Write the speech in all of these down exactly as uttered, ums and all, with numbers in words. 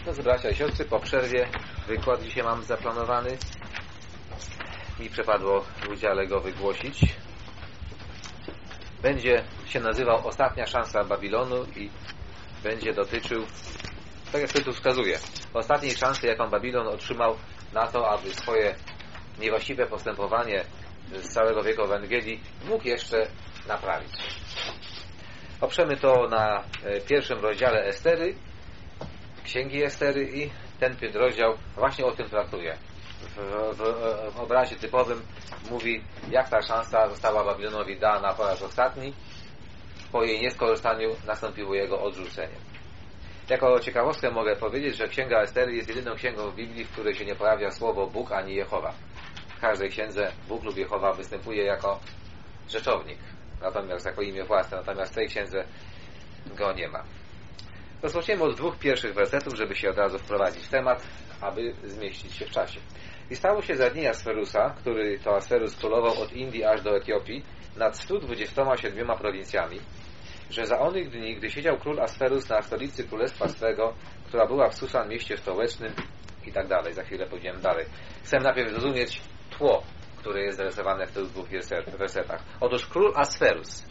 Drodzy bracia i siostry, po przerwie wykład dzisiaj mam zaplanowany. Mi przypadło w udziale go wygłosić. Będzie się nazywał Ostatnia szansa Babilonu i będzie dotyczył, tak jak tytuł wskazuje, ostatniej szansy, jaką Babilon otrzymał na to, aby swoje niewłaściwe postępowanie z całego wieku Ewangelii mógł jeszcze naprawić. Oprzemy to na pierwszym rozdziale Estery, Księgi Estery, i ten rozdział właśnie o tym traktuje. W, w, w obrazie typowym mówi, jak ta szansa została Babilonowi dana po raz ostatni. Po jej nieskorzystaniu nastąpiło jego odrzucenie. Jako ciekawostkę mogę powiedzieć, że Księga Estery jest jedyną księgą w Biblii, w której się nie pojawia słowo Bóg ani Jehowa. W każdej księdze Bóg lub Jehowa występuje jako rzeczownik, natomiast jako imię własne, natomiast w tej księdze go nie ma. Rozpoczniemy od dwóch pierwszych wersetów, żeby się od razu wprowadzić w temat, aby zmieścić się w czasie. I stało się za dni Asferusa, który to Asferus królował od Indii aż do Etiopii, nad stu dwudziestoma siedmioma prowincjami, że za onych dni, gdy siedział król Asferus na stolicy królestwa swego, która była w Susan, mieście stołecznym, i tak dalej. Za chwilę pójdziemy dalej. Chcę najpierw zrozumieć tło, które jest zarysowane w tych dwóch wersetach. Otóż król Asferus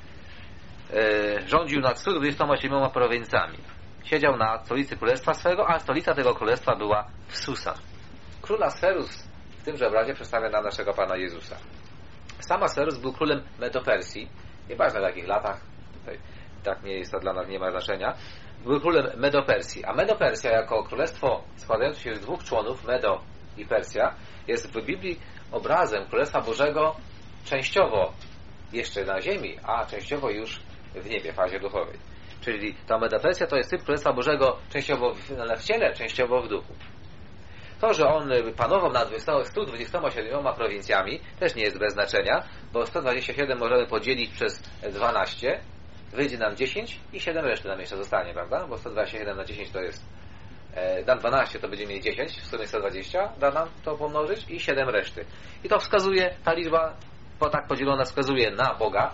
e, rządził nad stu dwudziestoma siedmioma prowincjami. Siedział na stolicy królestwa swego, a stolica tego królestwa była w Susan. Król Asferus w tymże obrazie przedstawia nam naszego Pana Jezusa. Sam Asferus był królem Medopersji, nieważne w jakich latach, tutaj, tak nie jest to dla nas, nie ma znaczenia. Był królem Medopersji, a Medopersja jako królestwo składające się z dwóch członów, Medo i Persja, jest w Biblii obrazem Królestwa Bożego częściowo jeszcze na ziemi, a częściowo już w niebie, w fazie duchowej. Czyli ta Medopersja to jest typ Królestwa Bożego częściowo w ciele, częściowo w duchu. To, że on panował nad stu dwudziestoma siedmioma prowincjami, też nie jest bez znaczenia, bo sto dwadzieścia siedem możemy podzielić przez dwanaście, wyjdzie nam dziesięć i siedem reszty nam jeszcze zostanie, prawda? Bo sto dwadzieścia siedem na dziesięć to jest, e, dam dwanaście, to będziemy mieli dziesięć, w sumie sto dwadzieścia, da nam to pomnożyć i siedem reszty. I to wskazuje, ta liczba, bo tak podzielona, wskazuje na Boga,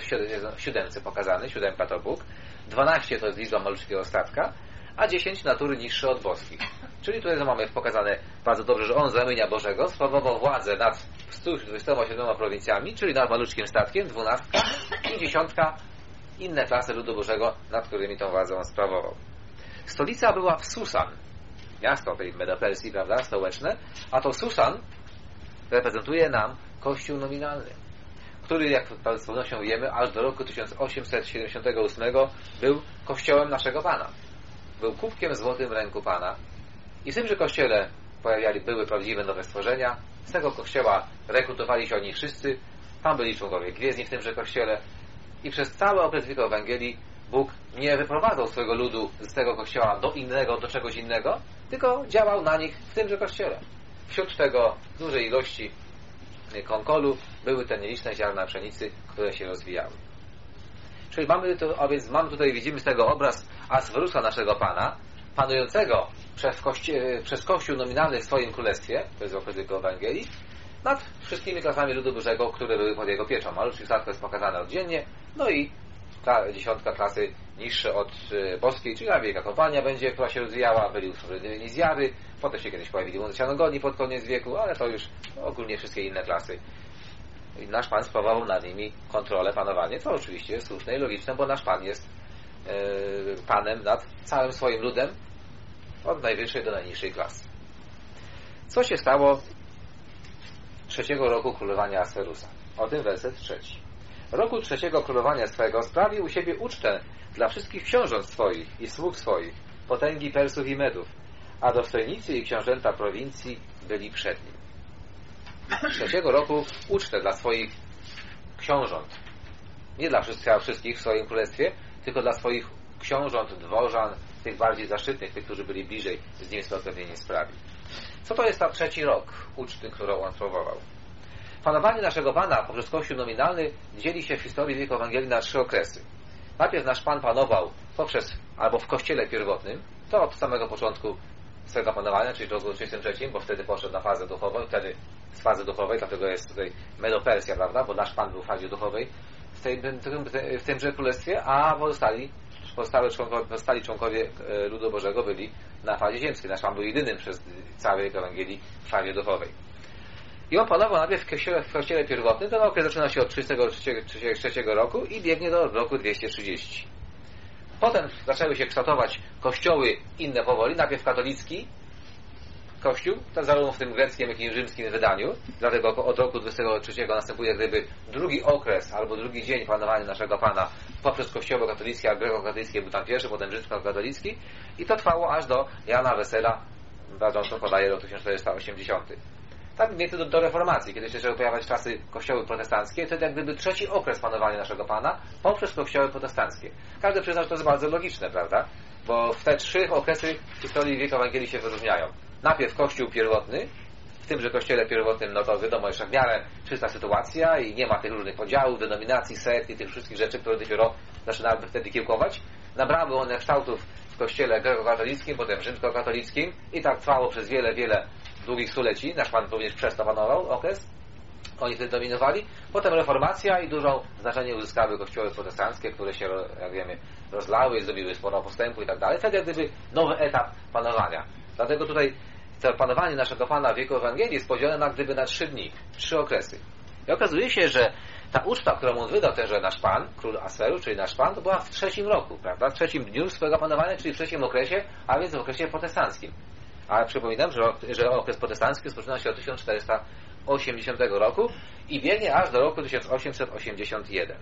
w siódemce pokazany, siódemka to Bóg, dwanaście to jest liczba malutkiego statka, a dziesięć natury niższe od boskich. Czyli tutaj mamy pokazane bardzo dobrze, że on z ramienia Bożego sprawował władzę nad stu dwudziestoma siedmioma prowincjami, czyli nad maluczkim statkiem, dwunastka i dziesiątka, inne klasy ludu Bożego, nad którymi tą władzę on sprawował. Stolica była w Susan, miasto tej Medopersji, prawda, stołeczne, a to Susan reprezentuje nam Kościół nominalny, który, jak z pewnością wiemy, aż do roku tysiąc osiemset siedemdziesiątego ósmego był kościołem naszego Pana. Był kubkiem złotym w ręku Pana. I w tymże kościele pojawiali, były prawdziwe nowe stworzenia. Z tego kościoła rekrutowali się oni wszyscy. Tam byli członkowie gwiezdni w tymże kościele. I przez cały okres wieku Ewangelii Bóg nie wyprowadzał swojego ludu z tego kościoła do innego, do czegoś innego, tylko działał na nich w tymże kościele. Wśród tego dużej ilości konkolu były te nieliczne ziarna pszenicy, które się rozwijały. Czyli mamy to, a więc mamy tutaj, widzimy z tego obraz Asferusa, naszego Pana, panującego przez, kości- przez Kościół nominalny w swoim królestwie, to jest okres wieku Ewangelii, nad wszystkimi klasami ludu Bożego, które były pod jego pieczą. Malutki statko jest pokazane oddzielnie, no i ta dziesiątka klasy niższe od y, boskiej, czyli wielka kompania będzie, która się rozwijała, byli usprawiedliwieni z wiary, potem się kiedyś pojawili młodocianogodni pod koniec wieku, ale to już ogólnie wszystkie inne klasy. I nasz Pan sprawował nad nimi kontrolę, panowanie, co oczywiście jest słuszne i logiczne, bo nasz Pan jest y, Panem nad całym swoim ludem, od najwyższej do najniższej klasy. Co się stało trzeciego roku królowania Asferusa? O tym werset trzeci. Roku trzeciego królowania swego sprawił u siebie ucztę dla wszystkich książąt swoich i sług swoich, potęgi Persów i Medów, a dostojnicy i książęta prowincji byli przed nim. Trzeciego roku ucztę dla swoich książąt. Nie dla wszystkich w swoim królestwie, tylko dla swoich książąt, dworzan, tych bardziej zaszczytnych, tych, którzy byli bliżej z nim spełnienie sprawi. Co to jest ta trzeci rok uczty, którą on sprawował? Panowanie naszego Pana poprzez Kościół nominalny dzieli się w historii wieku Ewangelii na trzy okresy. Najpierw nasz Pan panował poprzez, albo w Kościele pierwotnym, to od samego początku swego panowania, czyli do trzydziestego trzeciego, bo wtedy poszedł na fazę duchową, wtedy z fazy duchowej, dlatego jest tutaj Medopersja, prawda, bo nasz Pan był w fazie duchowej w, tej, w, tym, w tymże królestwie, a pozostali pozostałe członkowie, pozostali członkowie ludu Bożego byli na fazie ziemskiej. Nasz Pan był jedynym przez całej Ewangelii w fazie duchowej. I on panował najpierw w kościele, w kościele pierwotnym. Ten okres zaczyna się od trzydziestego trzeciego roku i biegnie do roku dwieście trzydzieści. Potem zaczęły się kształtować kościoły inne powoli, najpierw katolicki kościół, tak zarówno w tym greckim, jak i rzymskim wydaniu. Dlatego od roku dwudziestego trzeciego następuje gdyby drugi okres albo drugi dzień panowania naszego Pana poprzez kościoły katolickie, a grekokatolickie był tam pierwszy, potem rzymskokatolicki i to trwało aż do Jana Wesela, Johnson podaje rok tysiąc czterysta osiemdziesiąty. Tak mniej do, do reformacji, kiedy się zaczęły pojawiać czasy kościoły protestanckie, to jak gdyby trzeci okres panowania naszego Pana poprzez kościoły protestanckie. Każdy przyzna, że to jest bardzo logiczne, prawda? Bo w te trzy okresy w historii wieku Ewangelii się wyróżniają. Najpierw kościół pierwotny, w tymże kościele pierwotnym, no to wiadomo, jeszcze w miarę czysta sytuacja i nie ma tych różnych podziałów, denominacji, sekt i tych wszystkich rzeczy, które dopiero zaczynały wtedy kiełkować. Nabrały one kształtów w kościele grekokatolickim, potem rzymskokatolickim i tak trwało przez wiele, wiele długich stuleci. Nasz Pan również przez to panował okres. Oni wtedy dominowali. Potem reformacja i dużą znaczenie uzyskały kościoły protestanckie, które się, jak wiemy, rozlały, zrobiły sporo postępu i tak dalej. Wtedy jak gdyby nowy etap panowania. Dlatego tutaj to panowanie naszego Pana w wieku Ewangelii jest podzielone na gdyby na trzy dni, trzy okresy. I okazuje się, że ta uczta, którą on wydał tenże nasz Pan, król Asferu, czyli nasz Pan, to była w trzecim roku, prawda? W trzecim dniu swojego panowania, czyli w trzecim okresie, a więc w okresie protestanckim. Ale przypominam, że, że okres protestancki rozpoczyna się od tysiąc czterysta osiemdziesiątego roku i biegnie aż do roku tysiąc osiemset osiemdziesiątego pierwszego.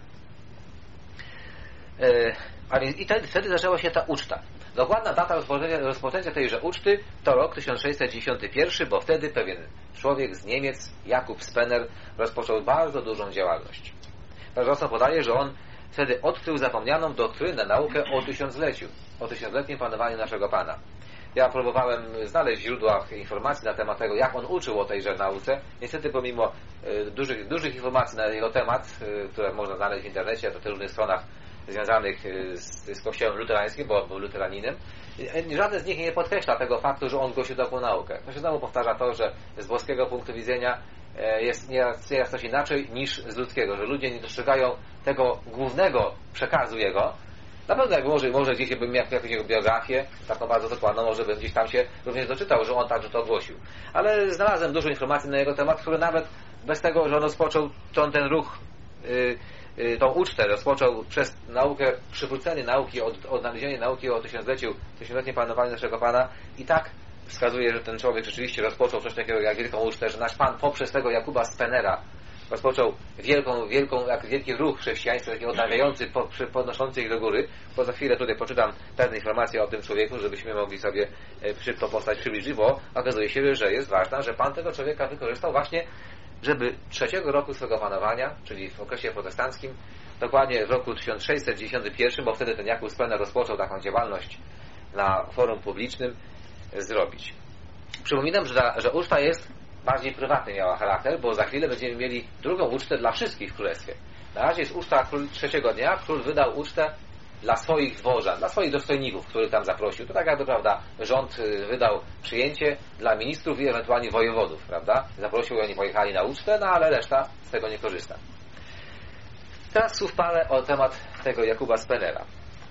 Yy, a więc i wtedy, wtedy zaczęła się ta uczta. Dokładna data rozpoczęcia, rozpoczęcia tejże uczty to rok tysiąc sześćset dziewięćdziesiąty pierwszy, bo wtedy pewien człowiek z Niemiec, Jakub Spener, rozpoczął bardzo dużą działalność. Johnson podaje, że on wtedy odkrył zapomnianą doktrynę, naukę o tysiącleciu, o tysiącletnim panowaniu naszego Pana. Ja próbowałem znaleźć w źródłach informacji na temat tego, jak on uczył o tejże nauce. Niestety pomimo y, dużych, dużych informacji na jego temat, y, które można znaleźć w internecie, to też różnych stronach związanych y, z, z kościołem luterańskim, bo był luteraninem, y, żadne z nich nie podkreśla tego faktu, że on głosił taką naukę. To się znowu powtarza to, że z boskiego punktu widzenia y, jest nieraz, nieraz coś inaczej niż z ludzkiego, że ludzie nie dostrzegają tego głównego przekazu jego. Na pewno jak może, może gdzieś bym miał jakąś jego biografię, taką bardzo dokładną, może bym gdzieś tam się również doczytał, że on także to ogłosił. Ale znalazłem dużo informacji na jego temat, które nawet bez tego, że on rozpoczął ten, ten ruch, yy, yy, tą ucztę, rozpoczął przez naukę, przywrócenie nauki, od, odnalezienie nauki o tysiącleciu, tysiącletnim panowaniu naszego Pana i tak wskazuje, że ten człowiek rzeczywiście rozpoczął coś takiego jak wielką ucztę, że nasz Pan poprzez tego Jakuba Spenera rozpoczął wielką, wielką, jak wielki ruch chrześcijaństwa, taki odnawiający, podnoszący ich do góry, bo za chwilę tutaj poczytam pewne informacje o tym człowieku, żebyśmy mogli sobie szybko postać przybliżyć, bo okazuje się, że jest ważne, że Pan tego człowieka wykorzystał właśnie, żeby trzeciego roku swego panowania, czyli w okresie protestanckim, dokładnie w roku tysiąc sześćset dziewięćdziesiątym pierwszym, bo wtedy ten Jakub Spener rozpoczął taką działalność na forum publicznym, zrobić. Przypominam, że, ta, że uczta jest bardziej prywatny miała charakter, bo za chwilę będziemy mieli drugą ucztę dla wszystkich w królestwie. Na razie jest uczta król trzeciego dnia. Król wydał ucztę dla swoich dworzan, dla swoich dostojników, których tam zaprosił. To tak jakby, prawda, rząd wydał przyjęcie dla ministrów i ewentualnie wojewodów, prawda. Zaprosił i oni pojechali na ucztę, no ale reszta z tego nie korzysta. Teraz słów parę o temat tego Jakuba Spenera.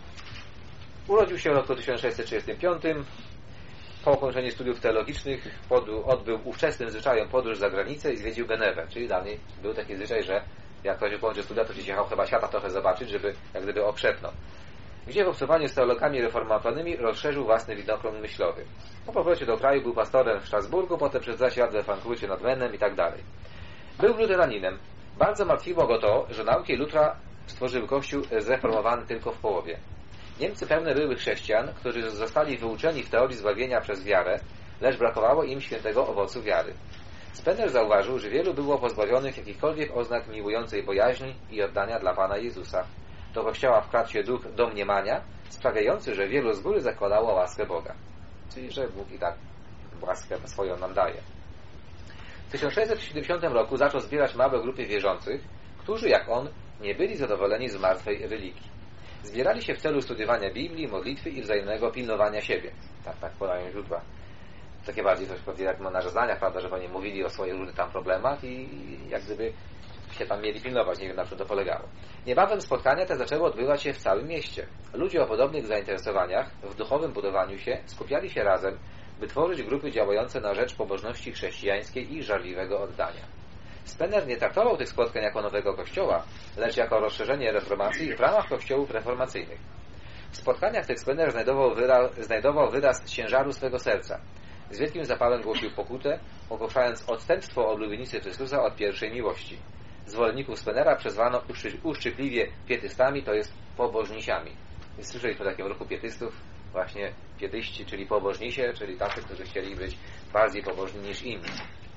Urodził się w roku tysiąc sześćset trzydziestym piątym. Po ukończeniu studiów teologicznych odbył ówczesnym zwyczajem podróż za granicę i zwiedził Genewę. Czyli dawniej był taki zwyczaj, że jak ktoś ukończy studia, to się jechał chyba świata trochę zobaczyć, żeby jak gdyby okrzepnął. Gdzie w obcowaniu z teologami reformatornymi rozszerzył własny widokron myślowy. Po powrocie do kraju był pastorem w Strasburgu, potem przez dwadzieścia lat we Frankfurcie nad Menem i tak dalej. Był luteraninem. Bardzo martwiło go to, że nauki Lutra stworzyły Kościół zreformowany tylko w połowie. Niemcy pełne były chrześcijan, którzy zostali wyuczeni w teorii zbawienia przez wiarę, lecz brakowało im świętego owocu wiary. Spener zauważył, że wielu było pozbawionych jakichkolwiek oznak miłującej bojaźni i oddania dla Pana Jezusa. Do Kościoła wkradł się duch domniemania, sprawiający, że wielu z góry zakładało łaskę Boga. Czyli, że Bóg i tak łaskę swoją nam daje. W tysiąc sześćset siedemdziesiątym roku zaczął zbierać małe grupy wierzących, którzy, jak on, nie byli zadowoleni z martwej religii. Zbierali się w celu studiowania Biblii, modlitwy i wzajemnego pilnowania siebie. Tak, tak podają źródła. Takie bardziej coś jak na żeznaniach, prawda, że oni mówili o swoich różnych tam problemach i jak gdyby się tam mieli pilnować, nie wiem na czym to polegało. Niebawem spotkania te zaczęły odbywać się w całym mieście. Ludzie o podobnych zainteresowaniach, w duchowym budowaniu się, skupiali się razem, by tworzyć grupy działające na rzecz pobożności chrześcijańskiej i żarliwego oddania. Spener nie traktował tych spotkań jako nowego kościoła, lecz jako rozszerzenie reformacji w ramach kościołów reformacyjnych. W spotkaniach tych Spener znajdował wyraz, znajdował wyraz ciężaru swego serca. Z wielkim zapałem głosił pokutę, ogłaszając odstępstwo od lubienicy Chrystusa od pierwszej miłości. Zwolenników Spenera przezwano uszczy, uszczypliwie pietystami, to jest pobożnisiami. Więc słyszeliśmy o takim ruchu pietystów, właśnie pietyści, czyli pobożnisie, czyli tacy, którzy chcieli być bardziej pobożni niż inni.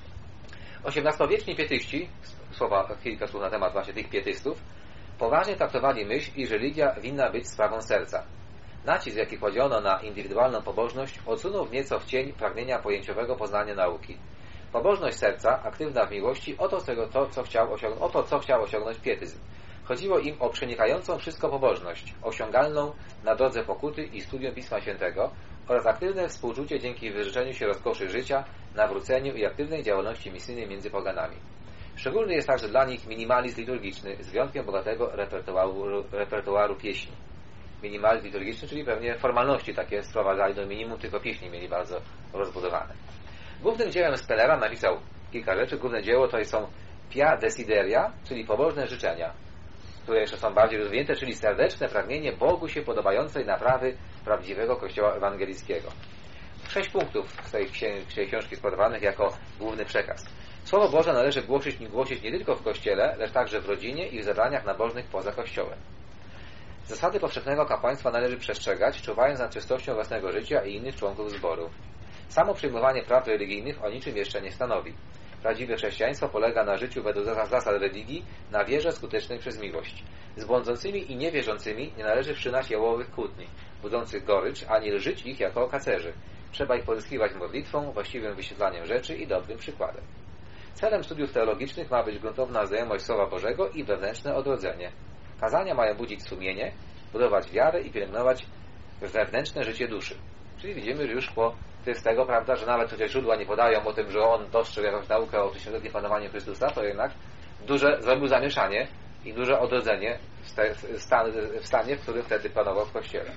osiemnastowieczni pietyści, słowa, kilka słów na temat właśnie tych pietystów, poważnie traktowali myśl, iż religia winna być sprawą serca. Nacisk, jaki kładziono na indywidualną pobożność, odsunął nieco w cień pragnienia pojęciowego poznania nauki. Pobożność serca, aktywna w miłości, oto, tego, to, co chciał osiągnąć, oto co chciał osiągnąć pietyzm. Chodziło im o przenikającą wszystko pobożność, osiągalną na drodze pokuty i studium Pisma Świętego oraz aktywne współczucie dzięki wyrzeczeniu się rozkoszy życia, nawróceniu i aktywnej działalności misyjnej między poganami. Szczególny jest także dla nich minimalizm liturgiczny z wyjątkiem bogatego repertuaru, repertuaru pieśni. Minimalizm liturgiczny, czyli pewnie formalności takie sprowadzali do minimum, tylko pieśni mieli bardzo rozbudowane. Głównym dziełem Spenera napisał kilka rzeczy. Główne dzieło to są Pia Desideria, czyli pobożne życzenia, które jeszcze są bardziej rozwinięte, czyli serdeczne pragnienie Bogu się podobającej naprawy prawdziwego Kościoła ewangelickiego. Sześć punktów z tej książki składowanych jako główny przekaz. Słowo Boże należy głosić, głosić nie tylko w Kościele, lecz także w rodzinie i w zebraniach nabożnych poza Kościołem. Zasady powszechnego kapłaństwa należy przestrzegać, czuwając nad czystością własnego życia i innych członków zboru. Samo przyjmowanie praw religijnych o niczym jeszcze nie stanowi. Prawdziwe chrześcijaństwo polega na życiu według zasad religii, na wierze skutecznej przez miłość. Z błądzącymi i niewierzącymi nie należy wszczynać jałowych kłótni, budzących gorycz, ani lżyć ich jako okacerzy. Trzeba ich pozyskiwać modlitwą, właściwym wyświetlaniem rzeczy i dobrym przykładem. Celem studiów teologicznych ma być gruntowna znajomość Słowa Bożego i wewnętrzne odrodzenie. Kazania mają budzić sumienie, budować wiarę i pielęgnować wewnętrzne życie duszy. Czyli widzimy, że już po z tego, prawda, że nawet chociaż źródła nie podają o tym, że on dostrzegł jakąś naukę o tysiącletnim panowaniu Chrystusa, to jednak duże zrobił zamieszanie i duże odrodzenie w stanie, w którym wtedy panował w Kościele.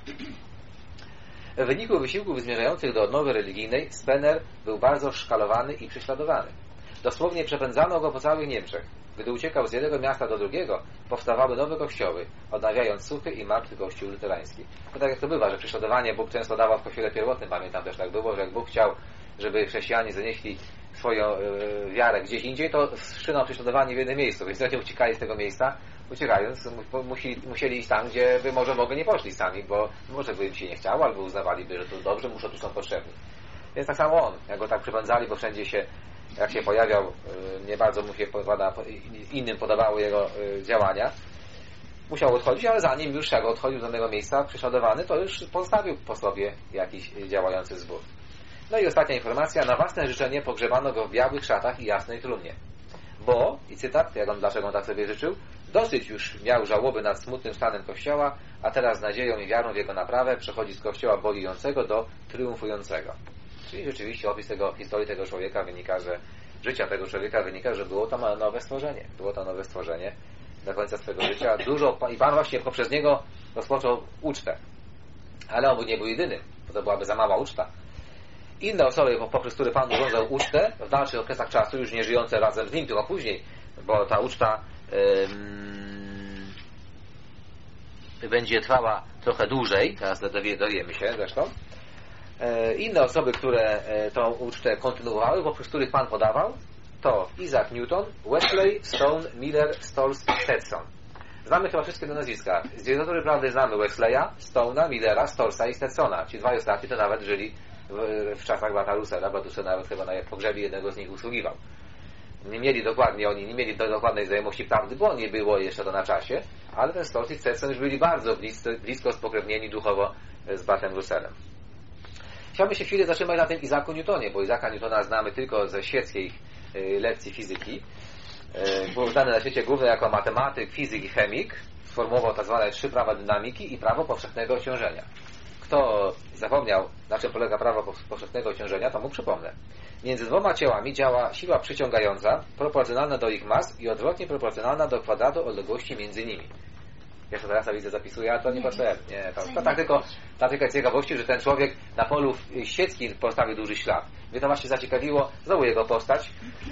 W wyniku wysiłków zmierzających do odnowy religijnej Spener był bardzo szkalowany i prześladowany. Dosłownie przepędzano go po całych Niemczech. Gdy uciekał z jednego miasta do drugiego, powstawały nowe kościoły, odnawiając suchy i martwy kościół luterański. No tak jak to bywa, że prześladowanie Bóg często dawał w kościele pierwotnym, pamiętam też tak było, że jak Bóg chciał, żeby chrześcijanie zanieśli swoją y, wiarę gdzieś indziej, to wszczynał prześladowanie w jednym miejscu, więc oni uciekali z tego miejsca, uciekając, musieli, musieli iść tam, gdzie by może mogli nie poszli sami, bo może by im się nie chciało, albo uznawaliby, że to dobrze, muszą tu są potrzebni. Więc tak samo on, jak go tak przypędzali, bo wszędzie się jak się pojawiał, nie bardzo mu się popada, innym podobały jego działania. Musiał odchodzić, ale zanim już jak odchodził z danego miejsca prześladowany, to już pozostawił po sobie jakiś działający zbór. No i ostatnia informacja. Na własne życzenie pogrzebano go w białych szatach i jasnej trumnie. Bo, i cytat, jak on, dlaczego on tak sobie życzył, dosyć już miał żałoby nad smutnym stanem Kościoła, a teraz z nadzieją i wiarą w jego naprawę przechodzi z Kościoła bojującego do triumfującego. Czyli rzeczywiście opis tego, historii tego człowieka wynika, że życia tego człowieka wynika, że było to nowe stworzenie. Było to nowe stworzenie do końca swojego życia. Dużo, i Pan właśnie poprzez niego rozpoczął ucztę. Ale on nie był jedynym, bo to byłaby za mała uczta. Inne osoby, poprzez które Pan urządzał ucztę w dalszych okresach czasu, już nie żyjące razem z nim, tylko później, bo ta uczta ym, będzie trwała trochę dłużej, teraz dowiemy się zresztą. Inne osoby, które tą ucztę kontynuowały, poprzez których Pan podawał, to Isaac Newton, Wesley, Stone, Miller, Stolz i Stetson. Znamy chyba wszystkie te nazwiska. Z literatury prawdy znamy Wesleya, Stone'a, Millera, Stolza i Stetsona. Ci dwaj ostatni to nawet żyli w, w czasach brata Russella, bo Russell nawet chyba na pogrzebie jednego z nich usługiwał. Nie mieli dokładnie, oni nie mieli do dokładnej znajomości prawdy, bo nie było jeszcze to na czasie, ale ten Stolz i Stetson już byli bardzo blisko, blisko spokrewnieni duchowo z bratem Russellem. Chciałbym się chwilę zatrzymać na tym Isaacu Newtonie, bo Isaaca Newtona znamy tylko ze świeckiej lekcji fizyki. Był znany na świecie głównie jako matematyk, fizyk i chemik. Sformułował tak zwane trzy prawa dynamiki i prawo powszechnego ciążenia. Kto kto zapomniał, na czym polega prawo powszechnego ciążenia, to mu przypomnę. Między dwoma ciałami działa siła przyciągająca, proporcjonalna do ich mas i odwrotnie proporcjonalna do kwadratu odległości między nimi. Ja to teraz widzę, zapisuję, a to nie potrzebne. Nie, to, to tak tylko, ta tylko ciekawości, że ten człowiek na polu świeckim postawił duży ślad. Mnie to właśnie zaciekawiło, znowu jego postać,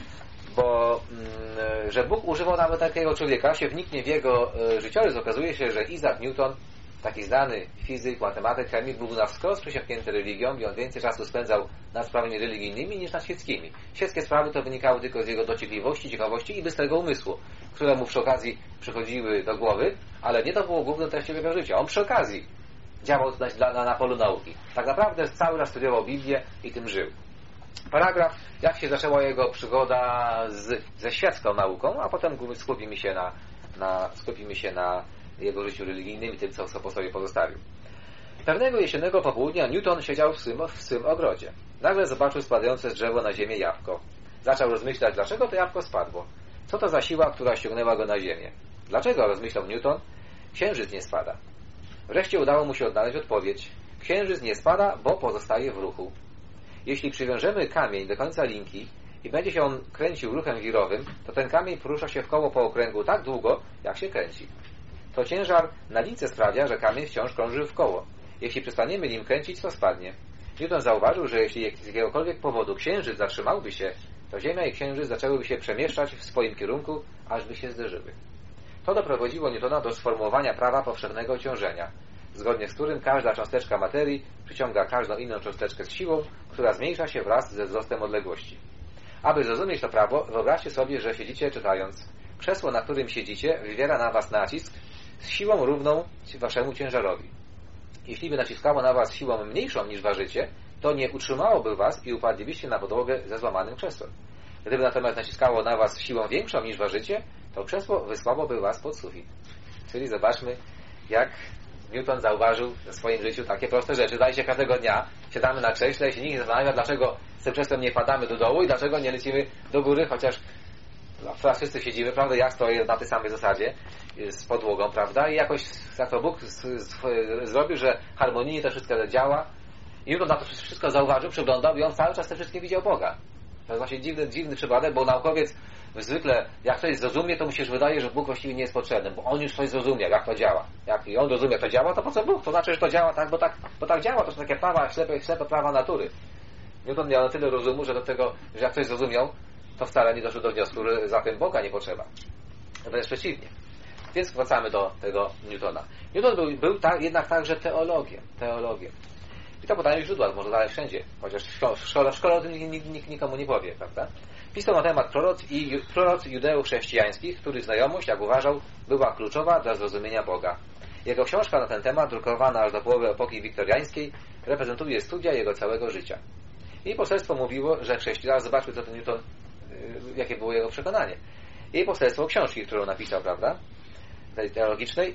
bo mm, że Bóg używał nawet takiego człowieka, się wniknie w jego y, życiorys, okazuje się, że Isaac Newton, taki znany fizyk, matematyk, chemik, był na wskroś przysiągnięty religią i on więcej czasu spędzał nad sprawami religijnymi niż nad świeckimi. Świeckie sprawy to wynikały tylko z jego dociekliwości, ciekawości i bystrego umysłu, które mu przy okazji przychodziły do głowy, ale nie to było główną treścią jego życia. On przy okazji działał na, na, na polu nauki. Tak naprawdę cały czas studiował Biblię i tym żył. Paragraf, jak się zaczęła jego przygoda z, ze świecką nauką, a potem skupimy się na, na, skupimy się na jego życiu religijnym i tym, co, co po sobie pozostawił. Pewnego jesiennego popołudnia Newton siedział w swym, w swym ogrodzie. Nagle zobaczył spadające z drzewa na ziemię jabłko. Zaczął rozmyślać, dlaczego to jabłko spadło. Co to za siła, która ściągnęła go na ziemię? Dlaczego, rozmyślał Newton, księżyc nie spada? Wreszcie udało mu się odnaleźć odpowiedź. Księżyc nie spada, bo pozostaje w ruchu. Jeśli przywiążemy kamień do końca linki i będzie się on kręcił ruchem wirowym, to ten kamień porusza się w koło po okręgu tak długo, jak się kręci. To ciężar na lince sprawia, że kamień wciąż krąży w koło. Jeśli przestaniemy nim kręcić, to spadnie. Newton zauważył, że jeśli z jakiegokolwiek powodu księżyc zatrzymałby się, to Ziemia i księżyc zaczęłyby się przemieszczać w swoim kierunku, aż by się zderzyły. To doprowadziło Newtona do sformułowania prawa powszechnego ciążenia, zgodnie z którym każda cząsteczka materii przyciąga każdą inną cząsteczkę z siłą, która zmniejsza się wraz ze wzrostem odległości. Aby zrozumieć to prawo, wyobraźcie sobie, że siedzicie czytając. Krzesło, na którym siedzicie, wywiera na was nacisk z siłą równą waszemu ciężarowi. Jeśli by naciskało na was siłą mniejszą niż ważycie, to nie utrzymałoby was i upadlibyście na podłogę ze złamanym krzesłem. Gdyby natomiast naciskało na was siłą większą niż ważycie, to krzesło wysłałoby was pod sufit. Czyli zobaczmy, jak Newton zauważył w swoim życiu takie proste rzeczy. Zdaje się, każdego dnia siadamy na krześle i się nikt nie zastanawia, dlaczego z tym krzesłem nie padamy do dołu i dlaczego nie lecimy do góry, chociaż no, teraz wszyscy siedzimy, prawda? Ja stoję na tej samej zasadzie z podłogą, prawda? I jakoś jak to Bóg z, z, zrobił, że harmonijnie to wszystko działa. I Newton na to wszystko zauważył, przyglądał i on cały czas te wszystkie widział Boga. To jest właśnie dziwny, dziwny przypadek, bo naukowiec zwykle, jak ktoś zrozumie, to mu się wydaje, że Bóg właściwie nie jest potrzebny, bo on już coś zrozumiał, jak to działa. Jak on rozumie, jak to działa, to po co Bóg? To znaczy, że to działa tak, bo tak, bo tak działa. To są takie prawa, ślepe, ślepe prawa natury. Newton miał na tyle rozumu, że do tego, że jak ktoś zrozumiał, to wcale nie doszło do wniosku, że za tym Boga nie potrzeba. Wręcz przeciwnie. Więc wracamy do tego Newtona. Newton był, był ta, jednak także teologiem. teologiem. I to podaje źródła, może dalej wszędzie, chociaż w szkole, w szkole o tym nikt, nikt nikomu nie powie, prawda? Pisał na temat proroc i proroc judeo-chrześcijańskich, których znajomość, jak uważał, była kluczowa dla zrozumienia Boga. Jego książka na ten temat, drukowana aż do połowy epoki wiktoriańskiej, reprezentuje studia jego całego życia. Jej poselstwo mówiło, że chrześcijan, zobaczmy, co ten Newton, yy, jakie było jego przekonanie. Jej poselstwo książki, którą napisał, prawda? Tej teologicznej,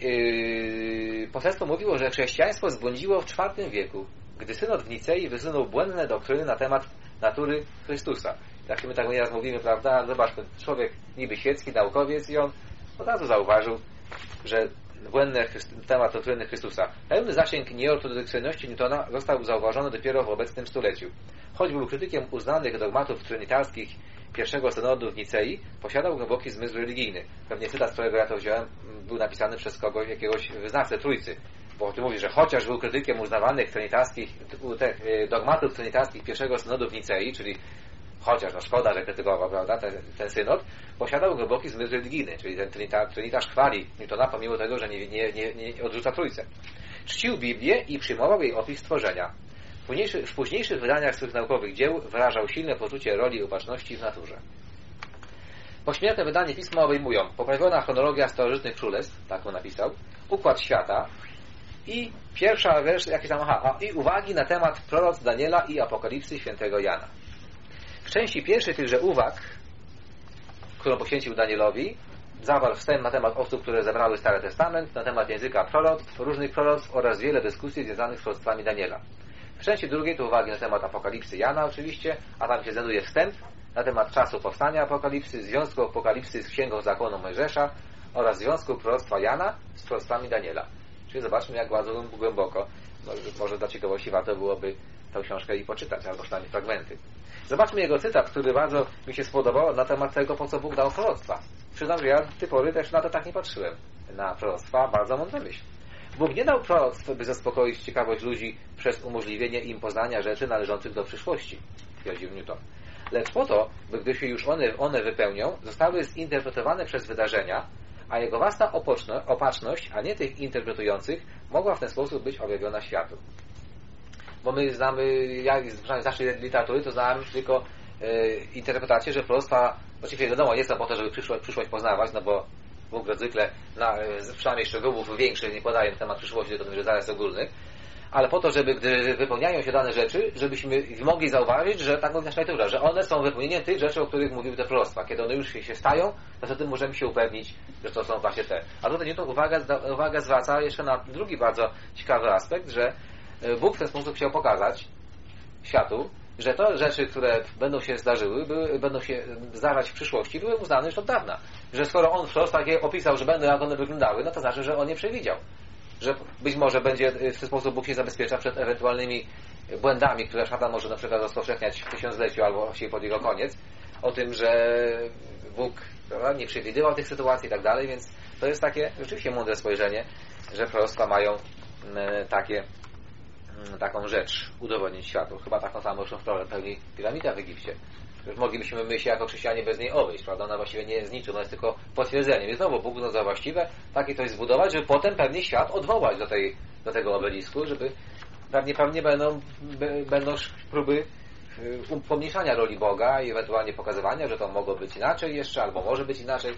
yy, poselstwo mówiło, że chrześcijaństwo zbłądziło w czwartym wieku, gdy synod w Nicei wysunął błędne doktryny na temat natury Chrystusa. Jak my tak nieraz mówimy, prawda? Zobaczmy, człowiek niby świecki, naukowiec i on od razu zauważył, że błędny temat doktryny Chrystusa. Pełny zasięg nieortodoksyjności Newtona został zauważony dopiero w obecnym stuleciu. Choć był krytykiem uznanych dogmatów trinitarskich pierwszego synodu w Nicei, posiadał głęboki zmysł religijny. Pewnie cytat, z którego ja to wziąłem, był napisany przez kogoś, jakiegoś wyznawcę Trójcy. Bo ty mówisz, że chociaż był krytykiem uznawanych trinitarskich, dogmatów trinitarskich pierwszego synodu w Nicei, czyli chociaż, no szkoda, że krytykował, prawda, ten, ten synod, posiadał głęboki zmysł religijny, czyli ten trinitarz, trinitarz chwali Newtona, pomimo tego, że nie, nie, nie, nie odrzuca Trójcę. Czcił Biblię i przyjmował jej opis stworzenia. W, późniejszy, w późniejszych wydaniach swych naukowych dzieł wyrażał silne poczucie roli ubaczności w naturze. Pośmiertne wydanie pisma obejmują poprawiona chronologia starożytnych królestw, tak on napisał, układ świata i pierwsza wiersz, jaki tam, aha, i uwagi na temat proroc Daniela i apokalipsy świętego Jana. W części pierwszej tychże uwag, którą poświęcił Danielowi, zawarł wstęp na temat osób, które zebrały Stary Testament, na temat języka proroctw, różnych proroctw oraz wiele dyskusji związanych z proroctwami Daniela. W części drugiej to uwagi na temat apokalipsy Jana oczywiście, a tam się znajduje wstęp na temat czasu powstania apokalipsy, związku apokalipsy z Księgą Zakonu Mojżesza oraz związku proroctwa Jana z proroctwami Daniela. Czyli zobaczmy, jak bardzo głęboko, może, może dla ciekawości warto byłoby tę książkę i poczytać, albo przynajmniej fragmenty. Zobaczmy jego cytat, który bardzo mi się spodobał na temat tego, po co Bóg dał proroctwa. Przyznam, że ja do tej pory też na to tak nie patrzyłem. Na proroctwa bardzo mądra myśl. Bóg nie dał proroctw, by zaspokoić ciekawość ludzi przez umożliwienie im poznania rzeczy należących do przyszłości, twierdził Newton. Lecz po to, by gdy się już one, one wypełnią, zostały zinterpretowane przez wydarzenia, a jego własna opatrzność, a nie tych interpretujących, mogła w ten sposób być objawiona światu. Bo my znamy, ja z naszej literatury to znałem tylko e, interpretację, że proroctwa, oczywiście wiadomo, nie są po to, żeby przyszłość, przyszłość poznawać, no bo Bóg zwykle na, przynajmniej szczegółów większych nie podaje na temat przyszłości, tylko że zarys ogólny, ale po to, żeby gdy wypełniają się dane rzeczy, żebyśmy mogli zauważyć, że tak mówi nasza literatura, że one są wypełnieniem tych rzeczy, o których mówiły te proroctwa. Kiedy one już się stają, to wtedy możemy się upewnić, że to są właśnie te. A tutaj Newton uwagę, uwagę zwraca jeszcze na drugi bardzo ciekawy aspekt, że Bóg w ten sposób chciał pokazać światu, że to rzeczy, które będą się zdarzyły, były, będą się zdarzać w przyszłości, były uznane już od dawna. Że skoro on w proroctwach je opisał, że będą jak one wyglądały, no to znaczy, że on je przewidział. Że być może będzie w ten sposób Bóg się zabezpiecza przed ewentualnymi błędami, które szatan może na przykład rozpowszechniać w tysiącleciu albo właściwie pod jego koniec, o tym, że Bóg prawda, nie przewidywał tych sytuacji i tak dalej, więc to jest takie rzeczywiście mądre spojrzenie, że proroctwa mają takie, taką rzecz udowodnić światu. Chyba taką samą zresztą sprawę pełni piramida w Egipcie. Już moglibyśmy my się jako chrześcijanie bez niej obejść, prawda? Ona właściwie nie jest niczym, ona jest tylko potwierdzeniem. I znowu Bóg uznał za właściwe takie coś zbudować, żeby potem pewnie świat odwołać do, tej, do tego obelisku, żeby pewnie, pewnie będą, będą próby pomniejszania roli Boga i ewentualnie pokazywania, że to mogło być inaczej jeszcze, albo może być inaczej.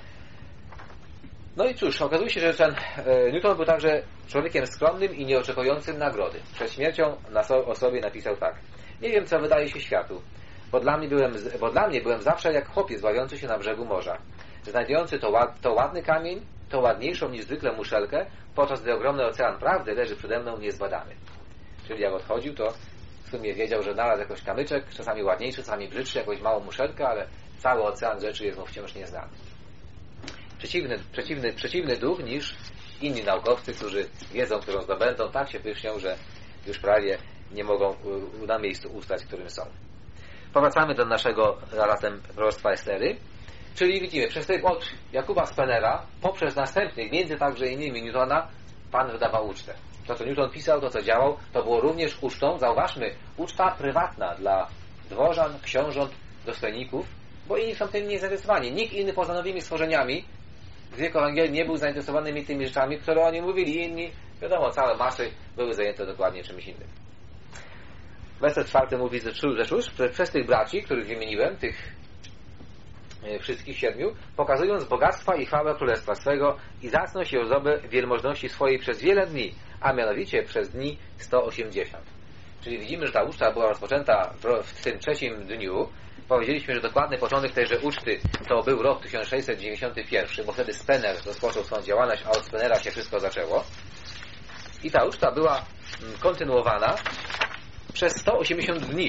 No i cóż, okazuje się, że ten Newton był także człowiekiem skromnym i nieoczekującym nagrody. Przed śmiercią na so, o sobie napisał tak. Nie wiem, co wydaje się światu, bo dla mnie byłem, bo dla mnie byłem zawsze jak chłopiec bawiący się na brzegu morza, znajdujący to, ład, to ładny kamień, to ładniejszą niż zwykle muszelkę, podczas gdy ogromny ocean prawdy leży przede mną niezbadany. Czyli jak odchodził, to w sumie wiedział, że znalazł jakiś kamyczek, czasami ładniejszy, czasami brzydszy, jakąś małą muszelkę, ale cały ocean rzeczy jest mu wciąż nieznany. Przeciwny, przeciwny, przeciwny duch niż inni naukowcy, którzy wiedzą, którą zdobędą, tak się pysznią, że już prawie nie mogą na miejscu ustać, w którym są. Powracamy do naszego zarazem proroctwa Estery, czyli widzimy, przez tych od Jakuba Spenera, poprzez następnych, między także innymi Newtona, Pan wydawał ucztę. To, co Newton pisał, to, co działał, to było również ucztą, zauważmy, uczta prywatna dla dworzan, książąt, dostojników, bo inni są tym niezainteresowani. Nikt inny poza nowymi stworzeniami w wieku Ewangelii nie był zainteresowany tymi rzeczami, które oni mówili. Inni, wiadomo, całe masy były zajęte dokładnie czymś innym. Werset czwarty mówi, że cóż, przez tych braci, których wymieniłem, tych wszystkich siedmiu, pokazując bogactwa i chwałę Królestwa swego i zacność i ozdobę wielmożności swojej przez wiele dni, a mianowicie przez dni sto osiemdziesiąt. Czyli widzimy, że ta uczta była rozpoczęta w tym trzecim dniu. Powiedzieliśmy, że dokładny początek tejże uczty to był rok tysiąc sześćset dziewięćdziesiąty pierwszy, bo wtedy Spener rozpoczął swoją działalność, a od Spenera się wszystko zaczęło. I ta uczta była kontynuowana przez sto osiemdziesiąt dni.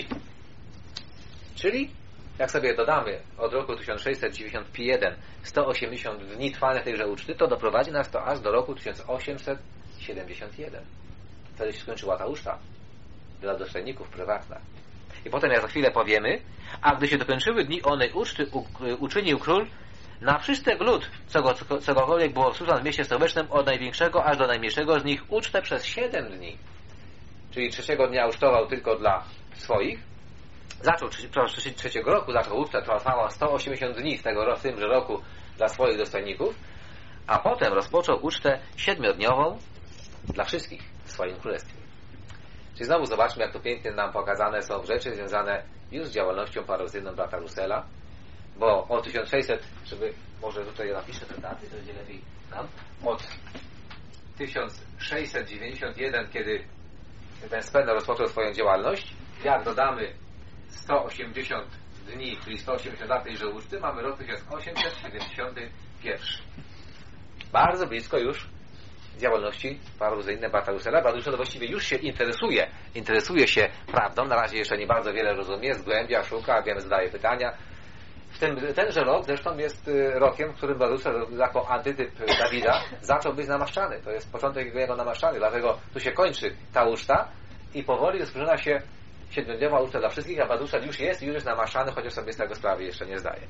Czyli, jak sobie dodamy od roku tysiąc sześćset dziewięćdziesiąty pierwszy sto osiemdziesiąt dni trwania tejże uczty, to doprowadzi nas to aż do roku tysiąc osiemset siedemdziesiąty pierwszy. Wtedy się skończyła ta uczta dla dostojników prywatna. I potem, jak za chwilę powiemy, a gdy się dokończyły dni onej uczty, uczynił król na wszystek lud, cokolwiek było służąc w mieście stołecznym, od największego aż do najmniejszego z nich, ucztę przez siedem dni. Czyli trzeciego dnia ucztował tylko dla swoich. Zaczął trzeciego roku, zaczął ucztę, trwała sto osiemdziesiąt dni z tego w tymże roku dla swoich dostojników, a potem rozpoczął ucztę siedmiodniową dla wszystkich w swoim królestwie. Czyli znowu zobaczmy, jak to pięknie nam pokazane są rzeczy związane już z działalnością parodyjną brata Russella, bo od tysiąc sześćset, żeby może tutaj napiszę te daty, to będzie lepiej nam, od tysiąc sześćset dziewięćdziesiąty pierwszy, kiedy ten Spener rozpoczął swoją działalność, jak dodamy sto osiemdziesiąt dni, czyli sto osiemdziesiąt lat tejże uczty, mamy rok tysiąc osiemset siedemdziesiąty pierwszy. Bardzo blisko już działalności parodyjnej brata Russella. Brat Russell właściwie już się interesuje, interesuje się prawdą, na razie jeszcze nie bardzo wiele rozumie, zgłębia, szuka, wiem, zadaje pytania. W tym, tenże rok zresztą jest rokiem, w którym Badusa jako antytyp Dawida zaczął być namaszczany. To jest początek jego namaszczania, dlatego tu się kończy ta uczta i powoli rozpoczyna się siedmiodniowa uczta dla wszystkich, a Badusza już jest już jest namaszczany, chociaż sobie z tego sprawy jeszcze nie zdaje.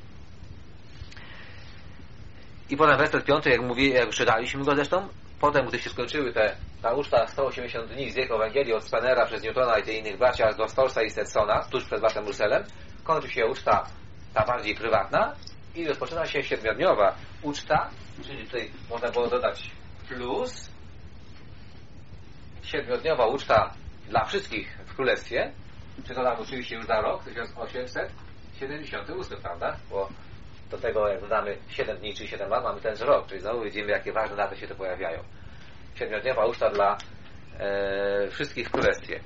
I potem werset piąty, jak mówi, jak już czytaliśmy go zresztą, potem, gdy się skończyły te, ta uczta sto osiemdziesiąt dni z wieku Ewangelii od Spenera przez Newtona i tych innych bracia do Storsa i Stetsona, tuż przed Batem Ruselem, kończy się uczta ta bardziej prywatna i rozpoczyna się siedmiodniowa uczta, czyli tutaj można było dodać plus siedmiodniowa uczta dla wszystkich w Królestwie, czy to nam oczywiście już za rok tysiąc osiemset siedemdziesiąty ósmy, prawda? Bo do tego jak dodamy siedem dni czy siedem lat mamy ten rok, czyli znowu widzimy, jakie ważne daty się tu pojawiają. Siedmiodniowa uczta dla e, wszystkich w Królestwie.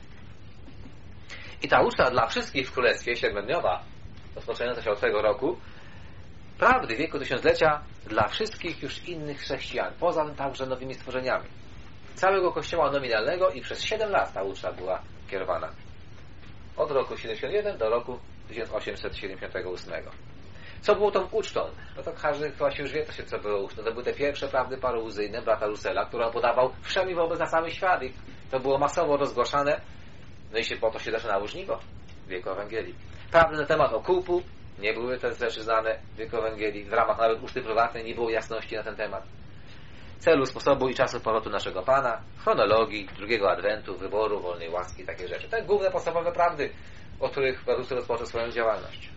I ta uczta dla wszystkich w Królestwie, siedmiodniowa, rozpoczynająca się od tego roku, prawdy wieku tysiąclecia dla wszystkich już innych chrześcijan, poza tym także nowymi stworzeniami. Całego Kościoła nominalnego i przez siedem lat ta uczta była kierowana. Od roku siedemdziesiątego pierwszego do roku tysiąc osiemset siedemdziesiątego ósmego. Co było tą ucztą? No to każdy chyba się już wie, co było ucztą. To były te pierwsze prawdy parouzyjne brata Rusela, które on podawał wszemi wobec na cały świat. I to było masowo rozgłaszane. No i się po to się zaczynało żniwo w wieku Ewangelii. Prawdy na temat okupu nie były te rzeczy znane w wieku Ewangelii. W ramach nawet uczty prywatnej nie było jasności na ten temat. Celu, sposobu i czasu powrotu naszego Pana, chronologii, drugiego adwentu, wyboru, wolnej łaski, takie rzeczy. To główne podstawowe prawdy, o których Badusy rozpoczął swoją działalność.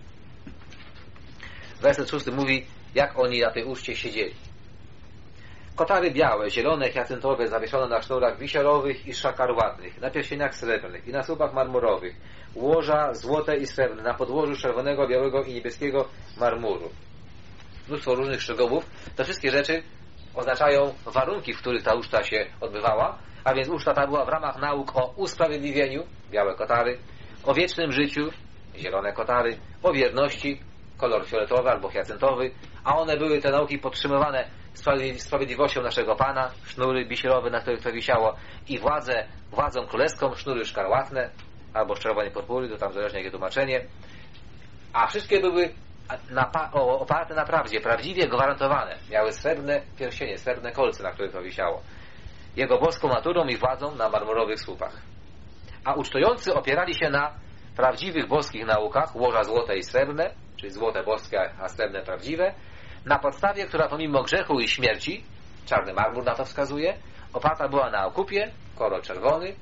Werset szósty mówi, jak oni na tej uczcie siedzieli. Kotary białe, zielone, hiacyntowe, zawieszone na sznurach wisiorowych i szkarłatnych, na pierścieniach srebrnych i na słupach marmurowych, łoża złote i srebrne, na podłożu czerwonego, białego i niebieskiego marmuru. Mnóstwo różnych szczegółów. Te wszystkie rzeczy oznaczają warunki, w których ta uczta się odbywała, a więc uczta ta była w ramach nauk o usprawiedliwieniu, białe kotary, o wiecznym życiu, zielone kotary, o wierności, kolor fioletowy albo hiacyntowy, a one były, te nauki, podtrzymywane sprawiedliwością naszego Pana, sznury bisierowe, na których to wisiało, i władzę, władzą królewską, sznury szkarłatne, albo z czerwonej purpury, to tam zależnie jakie tłumaczenie, a wszystkie były na, oparte na prawdzie, prawdziwie gwarantowane. Miały srebrne pierścienie, srebrne kolce, na których to wisiało. Jego boską naturą i władzą na marmurowych słupach. A ucztujący opierali się na prawdziwych boskich naukach, łoża złote i srebrne, czyli złote boskie, a srebrne prawdziwe, na podstawie, która pomimo grzechu i śmierci, czarny marmur na to wskazuje, oparta była na okupie, kolor czerwony,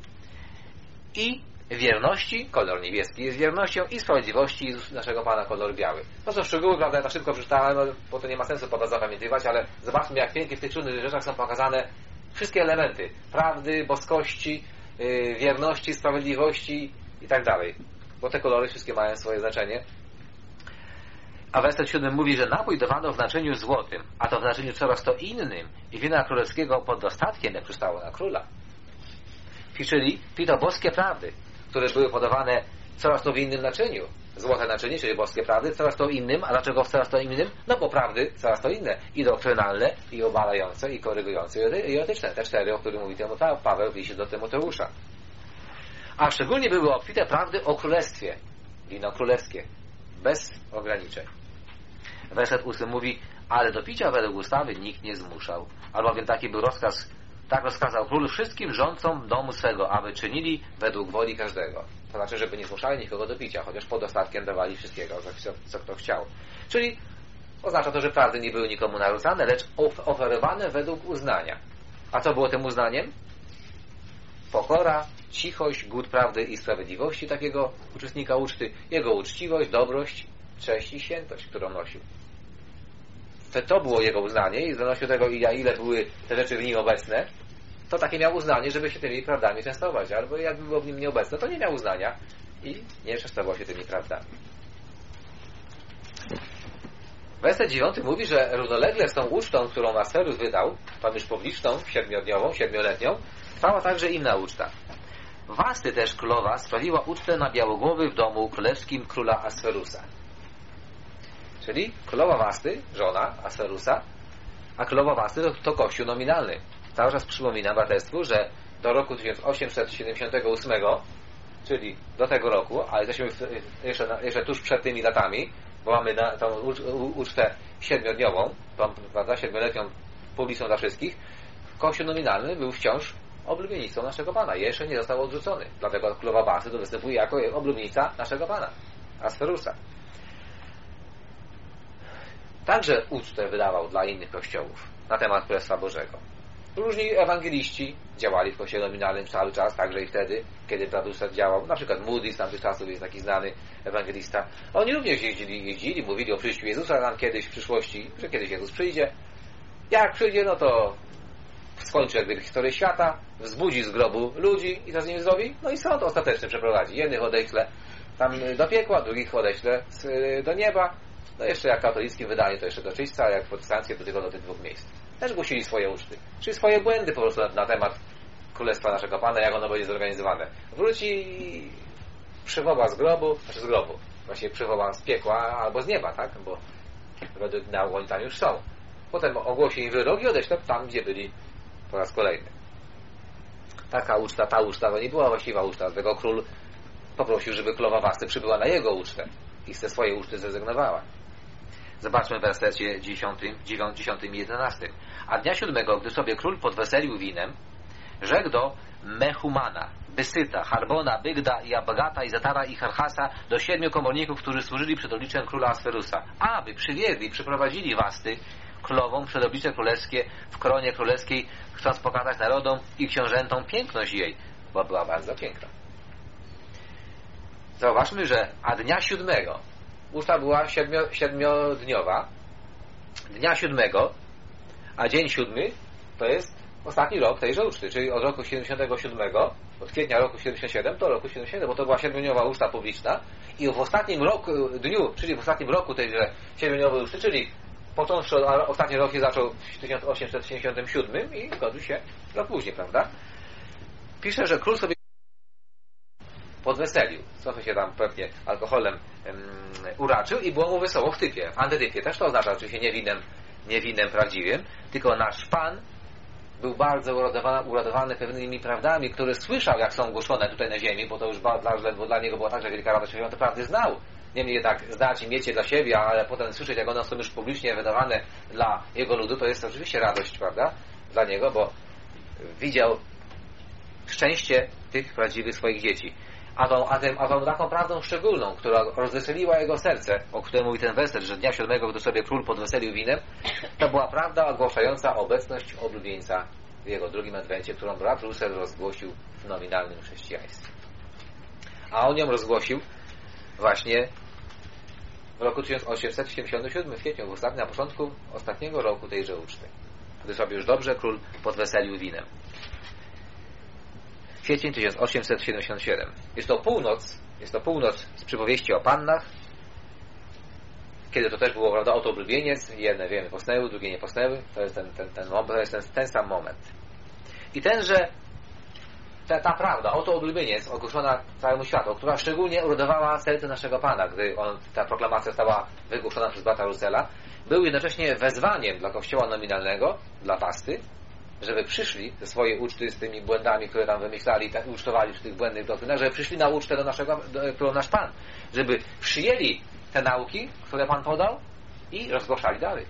i wierności, kolor niebieski jest wiernością, i sprawiedliwości naszego Pana, kolor biały. To są szczegóły, prawda, ja to szybko przeczytałem, no, bo to nie ma sensu potem zapamiętywać, ale zobaczmy, jak pięknie w tych trudnych rzeczach są pokazane wszystkie elementy prawdy, boskości, yy, wierności, sprawiedliwości i tak dalej. Bo te kolory wszystkie mają swoje znaczenie. A werset siódmy mówi, że napój dawano w naczyniu złotym, a to w naczyniu coraz to innym, i wina królewskiego pod dostatkiem, jak przystało na króla. Czyli pito boskie prawdy, które były podawane coraz to w innym naczyniu. Złote naczynie, czyli boskie prawdy, coraz to innym. A dlaczego w coraz to innym? No bo prawdy coraz to inne. I doktrynalne, i obalające, i korygujące, i etyczne. Te cztery, o których mówi Paweł w liście do Tymoteusza. A szczególnie były obfite prawdy o królestwie. Wino królewskie. Bez ograniczeń. Werset ósmy mówi, ale do picia według ustawy nikt nie zmuszał. Albowiem taki był rozkaz, tak rozkazał król wszystkim rządcom domu swego, aby czynili według woli każdego. To znaczy, żeby nie zmuszali nikogo do picia, chociaż pod dostatkiem dawali wszystkiego, co, co kto chciał. Czyli oznacza to, że prawdy nie były nikomu narzucane, lecz oferowane według uznania. A co było tym uznaniem? Pokora, cichość, głód prawdy i sprawiedliwości takiego uczestnika uczty, jego uczciwość, dobrość, cześć i świętość, którą nosił. To było jego uznanie i w zależności od tego, ile były te rzeczy w nim obecne, to takie miał uznanie, żeby się tymi prawdami częstować. Albo jakby było w nim nieobecne, to nie miał uznania i nie częstował się tymi prawdami. Werset dziewiąty mówi, że równolegle z tą ucztą, którą Asferus wydał, tą już publiczną, siedmiodniową, siedmioletnią, trwała także inna uczta. Wasty też królowa sprawiła ucztę na Białogłowy w domu królewskim króla Asferusa. Czyli królowa Wasty, żona Asferusa, a królowa Wasty to, to kościół nominalny. Cały czas przypominam braterstwu, że do roku tysiąc osiemset siedemdziesiątego ósmego, czyli do tego roku, ale jesteśmy w, jeszcze, jeszcze tuż przed tymi latami, bo mamy na, tą ucztę siedmiodniową, tą, prawda, siedmioletnią publiczną dla wszystkich. Kościół nominalny był wciąż oblubienicą naszego Pana. Jeszcze nie został odrzucony. Dlatego królowa Basty to występuje jako oblubienica naszego Pana, Asferusa. Także ucztę wydawał dla innych kościołów na temat Królestwa Bożego. Różni ewangeliści działali w kościele nominalnym cały czas, także i wtedy, kiedy Bradusek działał. Na przykład Moody z tamtych czasów jest taki znany ewangelista. Oni również jeździli, jeździli, mówili o przyjściu Jezusa tam kiedyś w przyszłości, że kiedyś Jezus przyjdzie. Jak przyjdzie, no to skończy jakby historię świata, wzbudzi z grobu ludzi i co z nimi zrobi? No i sąd ostateczny przeprowadzi. Jednych odeśle tam do piekła, drugich odeśle do nieba. No jeszcze jak katolickim wydaniu to jeszcze do czyśćca, a jak protestanckie to tylko do tych dwóch miejsc. Też głosili swoje uczty, czyli swoje błędy po prostu na, na temat Królestwa naszego Pana, jak ono będzie zorganizowane. Wróci, przywoła z grobu, znaczy z grobu, właśnie przywoła z piekła albo z nieba, tak? Bo według nauk oni tam już są. Potem ogłosi im wyrok i odeślą tam, gdzie byli po raz kolejny. Taka uczta, ta uczta, to nie była właściwa uczta, dlatego król poprosił, żeby królowa Wasty przybyła na jego ucztę i z te swoje uczty zrezygnowała. Zobaczmy w wersecie dziesiątym, dziesiątym i jedenastym. A dnia siódmego, gdy sobie król podweselił winem, rzekł do Mehumana, Bysyta, Harbona, Bygda i Abagata i Zatara i Harhasa do siedmiu komorników, którzy służyli przed obliczem króla Asferusa, aby przywieźli i przyprowadzili Wasty królową przed oblicze królewskie w koronie królewskiej, chcąc pokazać narodom i książętom piękność jej, bo była bardzo piękna. Zauważmy, że a dnia siódmego, uczta była siedmio, siedmiodniowa, dnia siódmego, a dzień siódmy to jest ostatni rok tejże uczty, czyli od roku siedemdziesiątego siódmego, od kwietnia roku siedemdziesiątego siódmego do roku siedemdziesiątego siódmego, bo to była siedmiodniowa uczta publiczna i w ostatnim roku, dniu, czyli w ostatnim roku tejże siedmiodniowej uczty, czyli począwszy od ostatni rok się zaczął w tysiąc osiemset siedemdziesiątym siódmym i zgodził się rok później, prawda? Pisze, że król sobie podweselił, trochę się tam pewnie alkoholem um, uraczył i było mu wesoło w typie, w antytypie. Też to oznacza oczywiście nie winem, nie winem prawdziwym, tylko nasz Pan był bardzo uradowany, uradowany pewnymi prawdami, które słyszał, jak są głoszone tutaj na ziemi, bo to już dla, dla, dla niego była także wielka radość, że on te prawdy znał. Niemniej jednak znać i mieć je dla siebie, ale potem słyszeć, jak one są już publicznie wydawane dla jego ludu, to jest oczywiście radość, prawda, dla niego, bo widział szczęście tych prawdziwych swoich dzieci. A tą, a, tym, a tą taką prawdą szczególną, która rozweseliła jego serce, o której mówi ten werset, że dnia siódmego, gdy sobie król podweselił winem, to była prawda ogłaszająca obecność oblubieńca w jego drugim adwencie, którą brat Russell rozgłosił w nominalnym chrześcijaństwie. A on ją rozgłosił właśnie w roku tysiąc osiemset siedemdziesiątym siódmym, w kwietniu, w ostatnim, na początku ostatniego roku tejże uczty, gdy sobie już dobrze król podweselił winem. Kwiecień tysiąc osiemset siedemdziesiąty siódmy. Jest to północ, jest to północ z przypowieści o pannach, kiedy to też było, prawda, oto oblubieniec, jedne wiemy posnęły, drugie nie posnęły, to jest ten, ten, ten, to jest ten, ten sam moment. I tenże ta, ta prawda, oto oblubieniec ogłoszona całemu światu, która szczególnie uradowała serce naszego Pana, gdy on, ta proklamacja została wygłoszona przez brata Russella, był jednocześnie wezwaniem dla kościoła nominalnego, dla Wasty, żeby przyszli ze swojej uczty z tymi błędami, które tam wymyślali i tak ucztowali przy tych błędnych doktrynach, żeby przyszli na ucztę do naszego, do, którą nasz Pan, żeby przyjęli te nauki, które Pan podał i rozgłaszali dalej.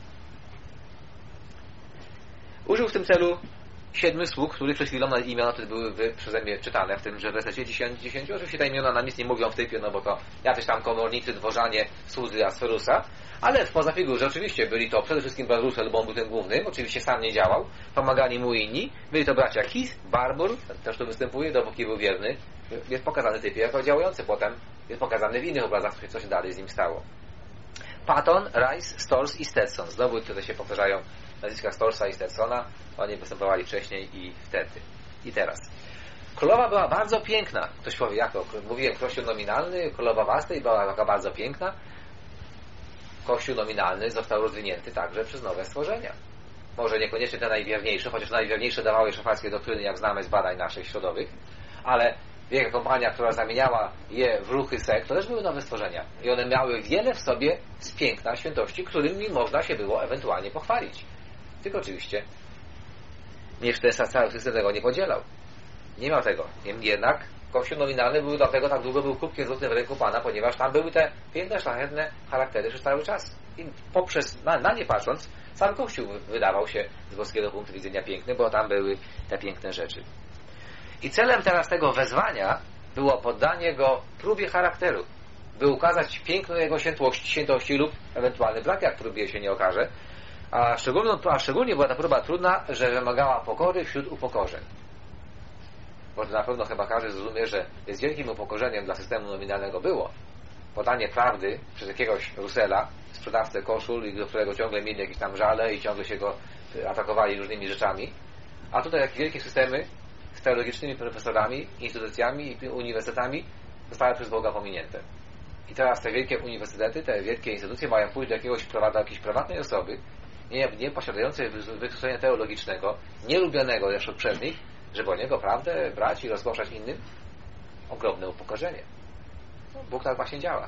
Użył w tym celu siedmiu sług, których przed chwilą imiona te były przeze mnie czytane w tymże wersecie dziesięciu. Oczywiście te imiona nam nic nie mówią w typie, no bo to jacyś tam komornicy, dworzanie, słudzy Asferusa, ale w poza figurze oczywiście byli to przede wszystkim brat Russell, bo on był tym głównym, oczywiście sam nie działał, pomagali mu inni, byli to bracia Keith, Barbour, też tu występuje, dopóki był wierny, jest pokazany w typie jako działający, potem jest pokazany w innych obrazach, co się dalej z nim stało. Patton, Rice, Storrs i Stetson, znowu tutaj się powtarzają nazwiska Storrsa i Stetsona, oni występowali wcześniej i wtedy, i teraz. Królowa była bardzo piękna, ktoś powie, jako, mówiłem kościół nominalny, królowa Wasty była taka bardzo piękna. Kościół nominalny został rozwinięty także przez nowe stworzenia. Może niekoniecznie te najwierniejsze, chociaż najwierniejsze dawały szafackie doktryny, jak znamy z badań naszych środowych, ale wielka kompania, która zamieniała je w ruchy sekt, to też były nowe stworzenia. I one miały wiele w sobie z piękna, świętości, którymi można się było ewentualnie pochwalić. Tylko oczywiście nie ten cały system tego nie podzielał. Nie miał tego. Niemniej jednak Kościół nominalny był dlatego tak długo był kubkiem złotym w ręku Pana, ponieważ tam były te piękne, szlachetne charaktery przez cały czas. I poprzez, na, na nie patrząc, sam Kościół wydawał się z boskiego punktu widzenia piękny, bo tam były te piękne rzeczy. I celem teraz tego wezwania było poddanie go próbie charakteru, by ukazać piękno jego świętości, świętości lub ewentualny brak, jak próbie się nie okaże. A, a szczególnie była ta próba trudna, że wymagała pokory wśród upokorzeń. Bo to na pewno chyba każdy zrozumie, że jest wielkim upokorzeniem dla systemu nominalnego było podanie prawdy przez jakiegoś Russella, sprzedawcę koszul, i do którego ciągle mieli jakieś tam żale i ciągle się go atakowali różnymi rzeczami. A tutaj takie wielkie systemy z teologicznymi profesorami, instytucjami i uniwersytetami zostały przez Boga pominięte. I teraz te wielkie uniwersytety, te wielkie instytucje mają pójść do jakiegoś do jakiejś prywatnej osoby, nie, nie posiadającej wykształcenia teologicznego, nielubionego zresztą przez nich, żeby o niego prawdę brać i rozgłaszać innym. Ogromne upokorzenie. No, Bóg tak właśnie działa.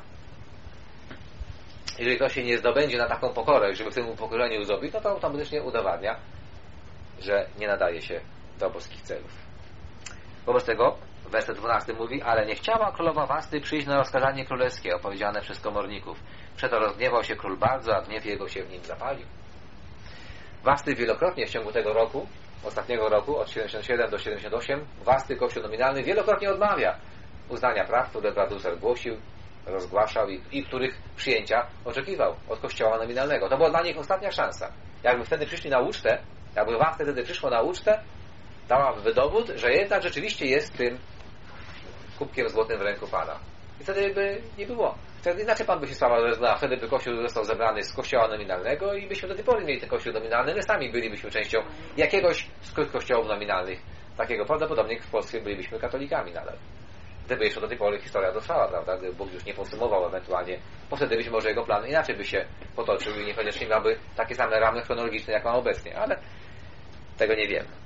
Jeżeli ktoś się nie zdobędzie na taką pokorę, żeby w tym upokorzeniu zrobić, no to automatycznie udowadnia, że nie nadaje się do boskich celów. Wobec tego werset dwunasty mówi: ale nie chciała królowa Wasty przyjść na rozkazanie królewskie opowiedziane przez komorników. Przeto rozgniewał się król bardzo, a gniew jego się w nim zapalił. Wasty wielokrotnie w ciągu tego roku, ostatniego roku, od siedemdziesiąt siedem do siedemdziesiąt osiem, Wasty Kościół nominalny wielokrotnie odmawia uznania praw, które brat Russell głosił, rozgłaszał i, i których przyjęcia oczekiwał od Kościoła nominalnego. To była dla nich ostatnia szansa. Jakby wtedy przyszli na ucztę, jakby Wasty wtedy przyszło na ucztę, dałaby dowód, że jednak rzeczywiście jest tym kubkiem złotym w ręku Pana. I wtedy by nie było. Wtedy inaczej Pan by się sprawa rozeznała. Wtedy by Kościół został zebrany z Kościoła nominalnego i byśmy do tej pory mieli ten Kościół nominalny. My sami bylibyśmy częścią jakiegoś z kościołów nominalnych. Takiego prawdopodobnie w Polsce bylibyśmy katolikami nadal. Gdyby jeszcze do tej pory historia dotrwała, prawda? Gdyby Bóg już nie podsumował ewentualnie, bo wtedy być może jego plan inaczej by się potoczył i niekoniecznie miałby takie same ramy chronologiczne, jak ma obecnie. Ale tego nie wiemy.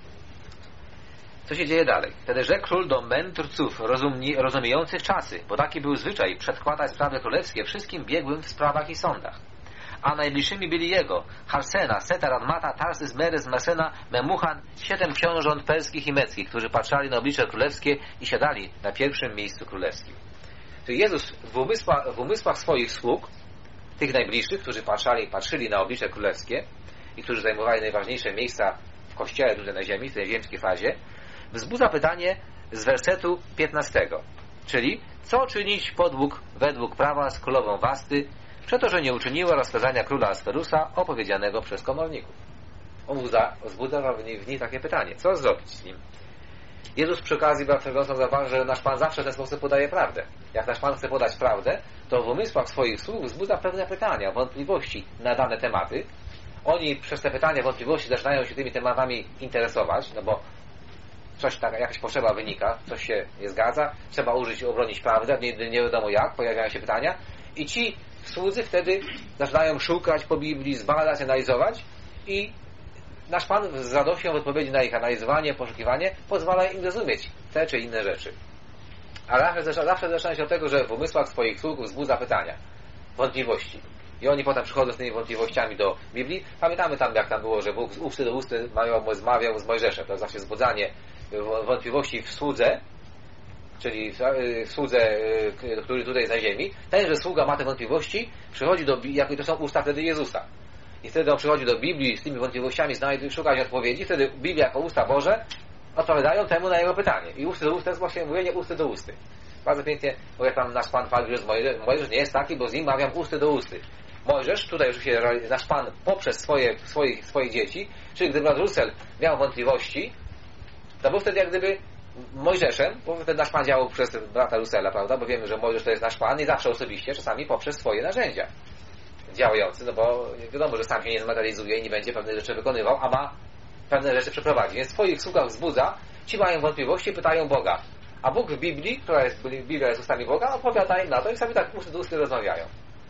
Co się dzieje dalej? Wtedy rzekł król do mędrców rozumni, rozumiejących czasy, bo taki był zwyczaj przedkładać sprawy królewskie wszystkim biegłym w sprawach i sądach. A najbliższymi byli jego Harsena, Setar, Admata, Tarsys, Meres, Mesena, Memuchan, siedem książąt perskich i meckich, którzy patrzali na oblicze królewskie i siadali na pierwszym miejscu królewskim. To Jezus w umysłach, w umysłach swoich sług, tych najbliższych, którzy patrzali, patrzyli na oblicze królewskie i którzy zajmowali najważniejsze miejsca w kościele tutaj na ziemi, w tej ziemskiej fazie, wzbudza pytanie z wersetu piętnastego, czyli co czynić podług według prawa z królową Wasty, przeto, że nie uczyniła rozkazania króla Asferusa opowiedzianego przez komorników. On wzbudza w niej takie pytanie, co zrobić z nim? Jezus przy okazji zauważył, że nasz Pan zawsze w ten sposób podaje prawdę. Jak nasz Pan chce podać prawdę, to w umysłach swoich sług wzbudza pewne pytania, wątpliwości na dane tematy. Oni przez te pytania, wątpliwości zaczynają się tymi tematami interesować, no bo coś tak, jakaś potrzeba wynika, coś się nie zgadza, trzeba użyć, obronić prawdę, nie, nie wiadomo jak, pojawiają się pytania i ci słudzy wtedy zaczynają szukać po Biblii, zbadać, analizować i nasz Pan z radością w odpowiedzi na ich analizowanie, poszukiwanie pozwala im zrozumieć te czy inne rzeczy. Ale zawsze, zawsze zaczyna się od tego, że w umysłach swoich sług wzbudza pytania, wątpliwości. I oni potem przychodzą z tymi wątpliwościami do Biblii. Pamiętamy tam, jak tam było, że Bóg z usty do usty zmawiał z Mojżeszem. To jest zawsze wzbudzanie wątpliwości w słudze, czyli w słudze, który tutaj jest na ziemi. Ten, że sługa ma te wątpliwości, przychodzi do, jak to są usta wtedy Jezusa. I wtedy on przychodzi do Biblii z tymi wątpliwościami, znajduje, szukać odpowiedzi. Wtedy Biblia jako usta Boże odpowiadają temu na jego pytanie. I usty do usty to jest właśnie mówienie usty do usty. Bardzo pięknie, bo jak tam nasz Pan chwalił, że Mojżesz, Mojżesz nie jest taki, bo z nim mawiam usty do usty. Mojżesz, tutaj już się nasz Pan poprzez swoje, swoich, swoich dzieci, czyli gdy brat Russell miał wątpliwości, to był wtedy jak gdyby Mojżeszem, bo wtedy nasz Pan działał przez brata Russella, prawda, bo wiemy, że Mojżesz to jest nasz Pan i zawsze osobiście, czasami poprzez swoje narzędzia działający, no bo wiadomo, że sam się nie zmaterializuje i nie będzie pewnych rzeczy wykonywał, a ma pewne rzeczy przeprowadzić. Więc w swoich sługach wzbudza, ci mają wątpliwości, pytają Boga. A Bóg w Biblii, która jest, Biblia jest ustami Boga, odpowiada im na to i sami tak usty do usty rozmawiają.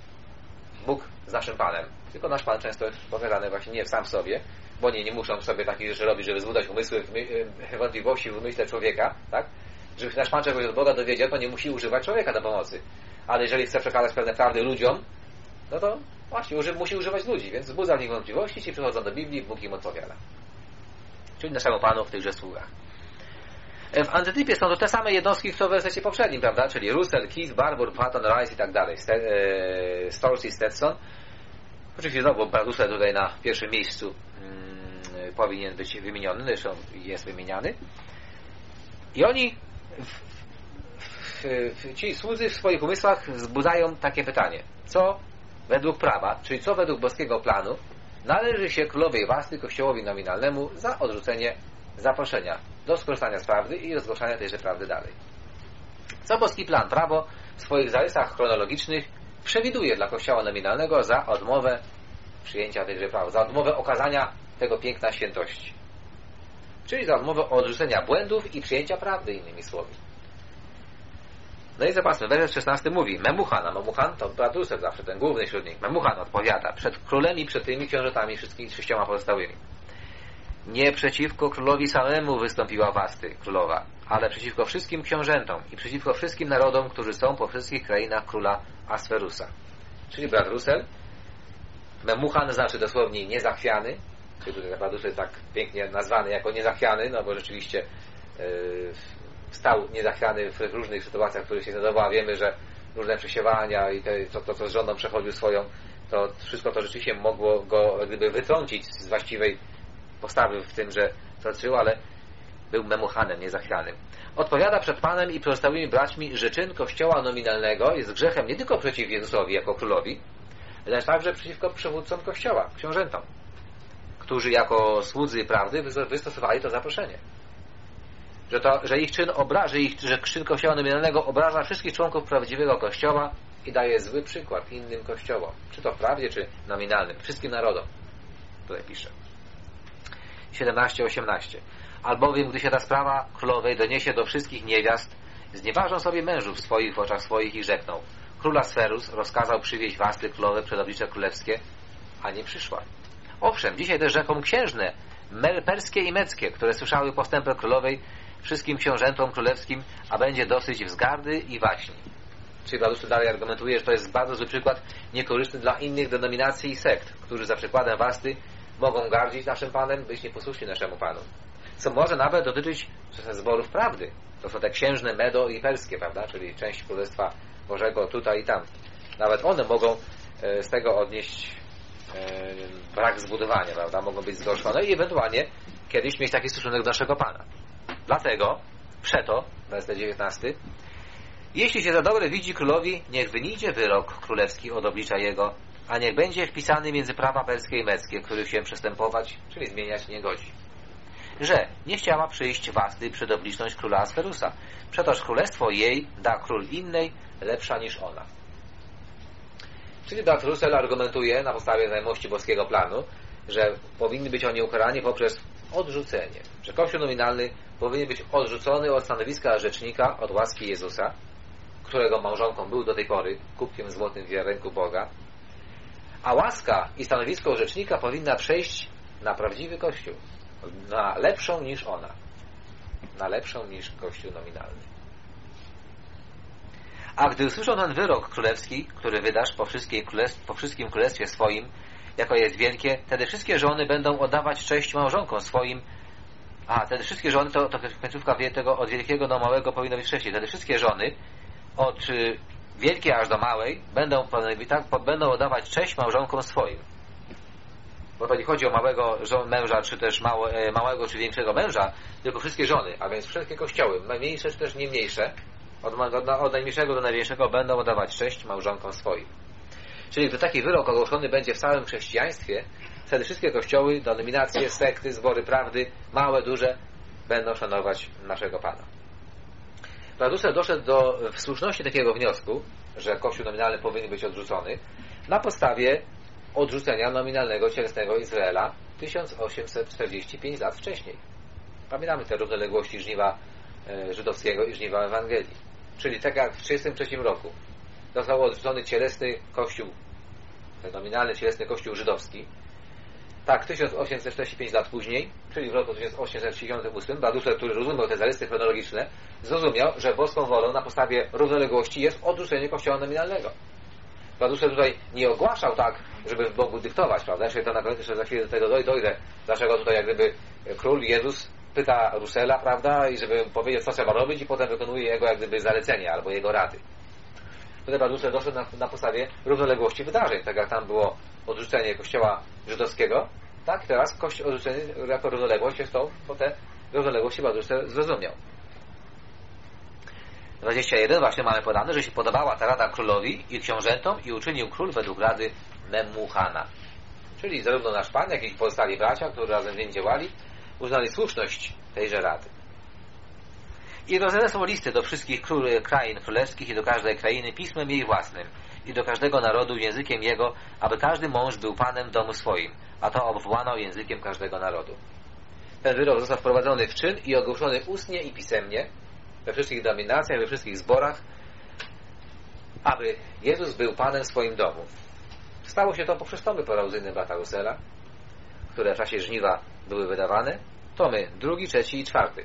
Bóg z naszym Panem. Tylko nasz Pan często jest powiadany właśnie nie sam sobie, bo nie, nie muszą sobie takich rzeczy robić, żeby wzbudzać umysły, wątpliwości w umyśle człowieka, tak? Żeby nasz Pan czegoś od Boga dowiedział, to nie musi używać człowieka do pomocy. Ale jeżeli chce przekazać pewne prawdy ludziom, no to właśnie uży, musi używać ludzi, więc wzbudza w nich wątpliwości, ci przychodzą do Biblii, Bóg im odpowiada. Czyli naszemu Panu w tychże sługach. W antytypie są to te same jednostki, co w wersecie poprzednim, prawda? Czyli Russell, Keith, Barbour, Patton, Rice i tak dalej. Storrs i Stetson. Oczywiście znowu Russell tutaj na pierwszym miejscu hmm, powinien być wymieniony, zresztą jest wymieniany. I oni w, w, w, ci słudzy w swoich umysłach wzbudzają takie pytanie. Co według prawa, czyli co według boskiego planu należy się królowej Wasty, kościołowi nominalnemu za odrzucenie zaproszenia do skorzystania z prawdy i rozgłaszania tejże prawdy dalej. Co boski plan, prawo w swoich zarysach chronologicznych przewiduje dla kościoła nominalnego za odmowę przyjęcia tejże prawa, za odmowę okazania tego piękna świętości. Czyli za odmowę odrzucenia błędów i przyjęcia prawdy, innymi słowy. No i zobaczmy, werset szesnasty mówi Memuchan, a Memuchan to brat Russell zawsze, ten główny wśród nich. Memuchan odpowiada przed królem i przed tymi książętami, wszystkimi sześcioma pozostałymi. Nie przeciwko królowi samemu wystąpiła Wasty, królowa, ale przeciwko wszystkim książętom i przeciwko wszystkim narodom, którzy są po wszystkich krainach króla Asferusa. Czyli brat Russell, Memuchan znaczy dosłownie niezachwiany, czyli tutaj brat Russell tak pięknie nazwany jako niezachwiany, no bo rzeczywiście yy, stał niezachwiany w różnych sytuacjach, w których się znajdował, a wiemy, że różne przesiewania i te, to, to, co z żoną przechodził swoją, to wszystko to rzeczywiście mogło go gdyby wytrącić z właściwej postawy w tym, że to czynił, ale był Memuchanem niezachwianym. Odpowiada przed Panem i pozostałymi braćmi, że czyn kościoła nominalnego jest grzechem nie tylko przeciw Jezusowi jako królowi, lecz także przeciwko przywódcom kościoła, książętom, którzy jako słudzy prawdy wystosowali to zaproszenie. Że, to, że ich czyn obraży, ich, że czyn kościoła nominalnego obraża wszystkich członków prawdziwego kościoła i daje zły przykład innym kościołom, czy to w prawdzie, czy nominalnym, wszystkim narodom. Tutaj pisze. siedemnaście osiemnaście. Albowiem, gdy się ta sprawa królowej doniesie do wszystkich niewiast, znieważą sobie mężów swoich w oczach swoich i rzekną: Król Asferus rozkazał przywieźć Wasty królowe przed oblicze królewskie, a nie przyszła. Owszem, dzisiaj też rzeką księżne, perskie i meckie, które słyszały postępę królowej wszystkim książętom królewskim, a będzie dosyć wzgardy i waśni. Czyli Bladuszu dalej argumentuje, że to jest bardzo zły przykład, niekorzystny dla innych denominacji i sekt, którzy za przykładem Wasty mogą gardzić naszym Panem, być nieposłuszni naszemu Panu. Co może nawet dotyczyć zborów prawdy. To są te księżne medo i perskie, prawda? Czyli część Królestwa Bożego tutaj i tam. Nawet one mogą e, z tego odnieść e, brak zbudowania, prawda? Mogą być zgorszone i ewentualnie kiedyś mieć taki stosunek do naszego Pana. Dlatego, przeto, werset dziewiętnasty, jeśli się za dobre widzi królowi, niech wyniesie wyrok królewski od oblicza jego, a niech będzie wpisany między prawa perskie i meckie, których się przestępować, czyli zmieniać nie godzi. Że nie chciała przyjść Wasty przed obliczność króla Asferusa, przetoż królestwo jej da król innej, lepsza niż ona. Czyli brat Russell argumentuje na podstawie znajomości boskiego planu, że powinni być oni ukarani poprzez odrzucenie, że Kościół nominalny powinien być odrzucony od stanowiska rzecznika, od łaski Jezusa, którego małżonką był do tej pory, kubkiem złotym w ręku Boga, a łaska i stanowisko rzecznika powinna przejść na prawdziwy Kościół, na lepszą niż ona, na lepszą niż Kościół nominalny. A gdy usłyszą ten wyrok królewski, który wydasz po, po wszystkim królestwie swoim, jako jest wielkie, wtedy wszystkie żony będą oddawać cześć małżonkom swoim. A, wtedy wszystkie żony, to, to końcówka tego od wielkiego do małego powinno być wcześniej. Wtedy wszystkie żony, od y, wielkiej aż do małej, będą, tak, będą oddawać cześć małżonkom swoim. Bo to nie chodzi o małego męża, czy też mało, e, małego, czy większego męża, tylko wszystkie żony, a więc wszystkie kościoły, mniejsze, czy też nie mniejsze, od, od, od najmniejszego do największego, będą oddawać cześć małżonkom swoim. Czyli gdy taki wyrok ogłoszony będzie w całym chrześcijaństwie, wtedy wszystkie kościoły, denominacje, sekty, zbory prawdy, małe, duże, będą szanować naszego Pana. Brat Russell doszedł do słuszności takiego wniosku, że Kościół nominalny powinien być odrzucony na podstawie odrzucenia nominalnego cielesnego Izraela tysiąc osiemset czterdzieści pięć lat wcześniej. Pamiętamy te równoległości żniwa e, żydowskiego i żniwa Ewangelii. Czyli tak jak w trzydziestym trzecim roku został odrzucony cielesny Kościół, ten nominalny cielesny Kościół żydowski, tak tysiąc osiemset czterdzieści pięć lat później, czyli w roku tysiąc osiemset sześćdziesiątym ósmym, brat Russell, który rozumiał te zarysy chronologiczne, zrozumiał, że boską wolą na podstawie równoległości jest odrzucenie Kościoła nominalnego. Brat Russell tutaj nie ogłaszał tak, żeby Bogu dyktować, prawda? Jeszcze to na koniec, jeszcze za chwilę do tego dojdę, dlaczego tutaj jak gdyby król Jezus pyta Russella, prawda, i żeby powiedzieć, co trzeba robić, i potem wykonuje jego jak gdyby zalecenie albo jego rady. Tutaj Russell doszedł na, na podstawie równoległości wydarzeń, tak jak tam było odrzucenie kościoła żydowskiego, tak teraz kościół odrzucenie jako równoległość jest to, bo te równoległości Russell zrozumiał. dwadzieścia jeden właśnie mamy podane, że się podobała ta rada królowi i książętom i uczynił król według rady Memuchana. Czyli zarówno nasz Pan, jak i pozostali bracia, którzy razem z nim działali, uznali słuszność tejże rady. I rozdane są listy do wszystkich król, krain królewskich i do każdej krainy pismem jej własnym i do każdego narodu językiem jego, aby każdy mąż był panem w domu swoim, a to obwołano językiem każdego narodu. Ten wyrok został wprowadzony w czyn i ogłoszony ustnie i pisemnie we wszystkich denominacjach, we wszystkich zborach, aby Jezus był panem w swoim domu. Stało się to poprzez tomy parauzyjne brata Russella, które w czasie żniwa były wydawane, tomy drugi, trzeci i czwarty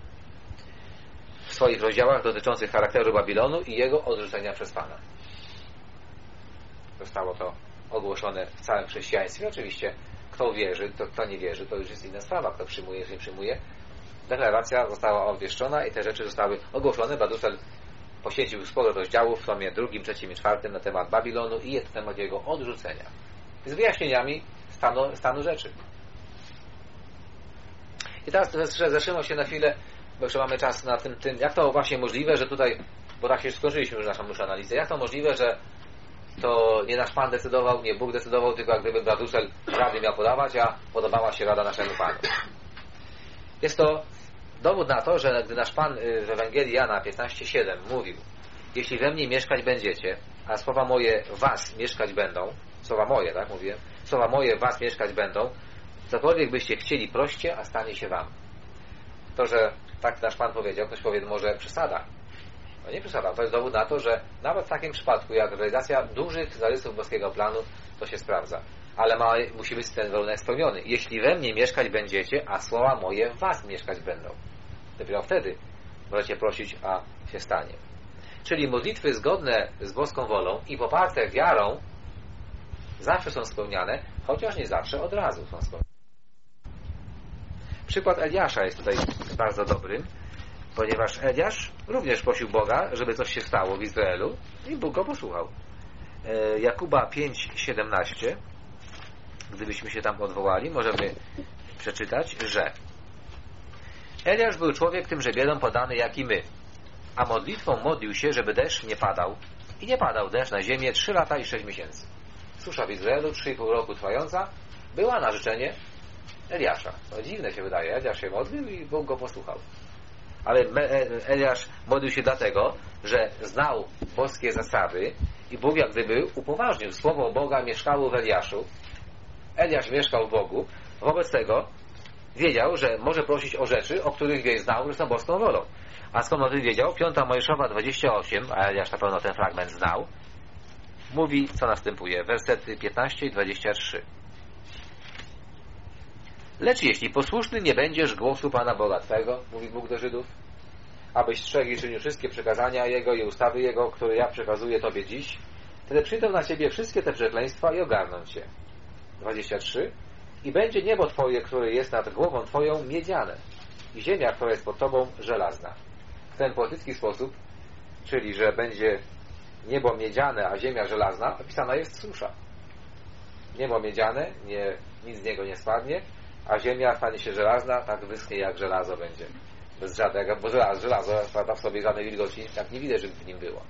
w swoich rozdziałach dotyczących charakteru Babilonu i jego odrzucenia przez Pana. Zostało to ogłoszone w całym chrześcijaństwie. Oczywiście kto wierzy, to kto nie wierzy, to już jest inna sprawa. Kto przyjmuje, czy nie przyjmuje. Deklaracja została obwieszczona i te rzeczy zostały ogłoszone. Brat Russell poświęcił sporo rozdziałów w tomie drugim, trzecim i czwartym na temat Babilonu i na temat jego odrzucenia. Z wyjaśnieniami stanu, stanu rzeczy. I teraz zatrzymał się na chwilę, bo jeszcze mamy czas na tym, tym, jak to właśnie możliwe, że tutaj, bo tak się skończyliśmy już naszą muszę analizę, jak to możliwe, że to nie nasz Pan decydował, nie Bóg decydował, tylko jak gdyby brat Russell rady miał podawać, a podobała się rada naszemu Panu. Jest to dowód na to, że gdy nasz Pan w Ewangelii Jana piętnaście siedem mówił: jeśli we mnie mieszkać będziecie, a słowa moje w was mieszkać będą, słowa moje, tak mówię, słowa moje w was mieszkać będą, cokolwiek byście chcieli, proście, a stanie się wam. To, że tak nasz Pan powiedział, ktoś powie, może przesada. No nie przesada, to jest dowód na to, że nawet w takim przypadku, jak realizacja dużych zarysów boskiego planu, to się sprawdza. Ale ma, musi być ten warunek spełniony. Jeśli we mnie mieszkać będziecie, a słowa moje w was mieszkać będą. Dopiero wtedy możecie prosić, a się stanie. Czyli modlitwy zgodne z boską wolą i poparte wiarą zawsze są spełniane, chociaż nie zawsze od razu są spełniane. Przykład Eliasza jest tutaj bardzo dobrym, ponieważ Eliasz również prosił Boga, żeby coś się stało w Izraelu i Bóg go posłuchał. Jakuba pięć siedemnaście, gdybyśmy się tam odwołali, możemy przeczytać, że Eliasz był człowiek tymże biedą podany jak i my, a modlitwą modlił się, żeby deszcz nie padał i nie padał deszcz na ziemię trzy lata i sześć miesięcy. Susza w Izraelu, trzy i pół roku trwająca, była na życzenie Eliasza. No dziwne się wydaje, Eliasz się modlił i Bóg go posłuchał. Ale Eliasz modlił się dlatego, że znał boskie zasady i Bóg jak gdyby upoważnił. Słowo Boga mieszkało w Eliaszu. Eliasz mieszkał w Bogu. Wobec tego wiedział, że może prosić o rzeczy, o których wieś znał, że są boską wolą. A skąd o tym wiedział? Piąta Mojżeszowa dwadzieścia osiem, a Eliasz na pewno ten fragment znał, mówi, co następuje. Wersety piętnaście i dwadzieścia trzy. Lecz jeśli posłuszny nie będziesz głosu Pana Boga Twego, mówi Bóg do Żydów, abyś strzegł i czynił wszystkie przekazania Jego i ustawy Jego, które ja przekazuję Tobie dziś, wtedy przyjdą na Ciebie wszystkie te przekleństwa i ogarną Cię. dwadzieścia trzy. I będzie niebo Twoje, które jest nad głową Twoją, miedziane i ziemia, która jest pod Tobą, żelazna. W ten poetycki sposób, czyli że będzie niebo miedziane, a ziemia żelazna, opisana jest susza. Niebo miedziane, nie, nic z niego nie spadnie, a ziemia stanie się żelazna, tak wyschnie jak żelazo będzie. Bez żadnego, bo żelazo, żelazo prawda, w sobie żadnej wilgoci, tak nie widać, żeby w nim było.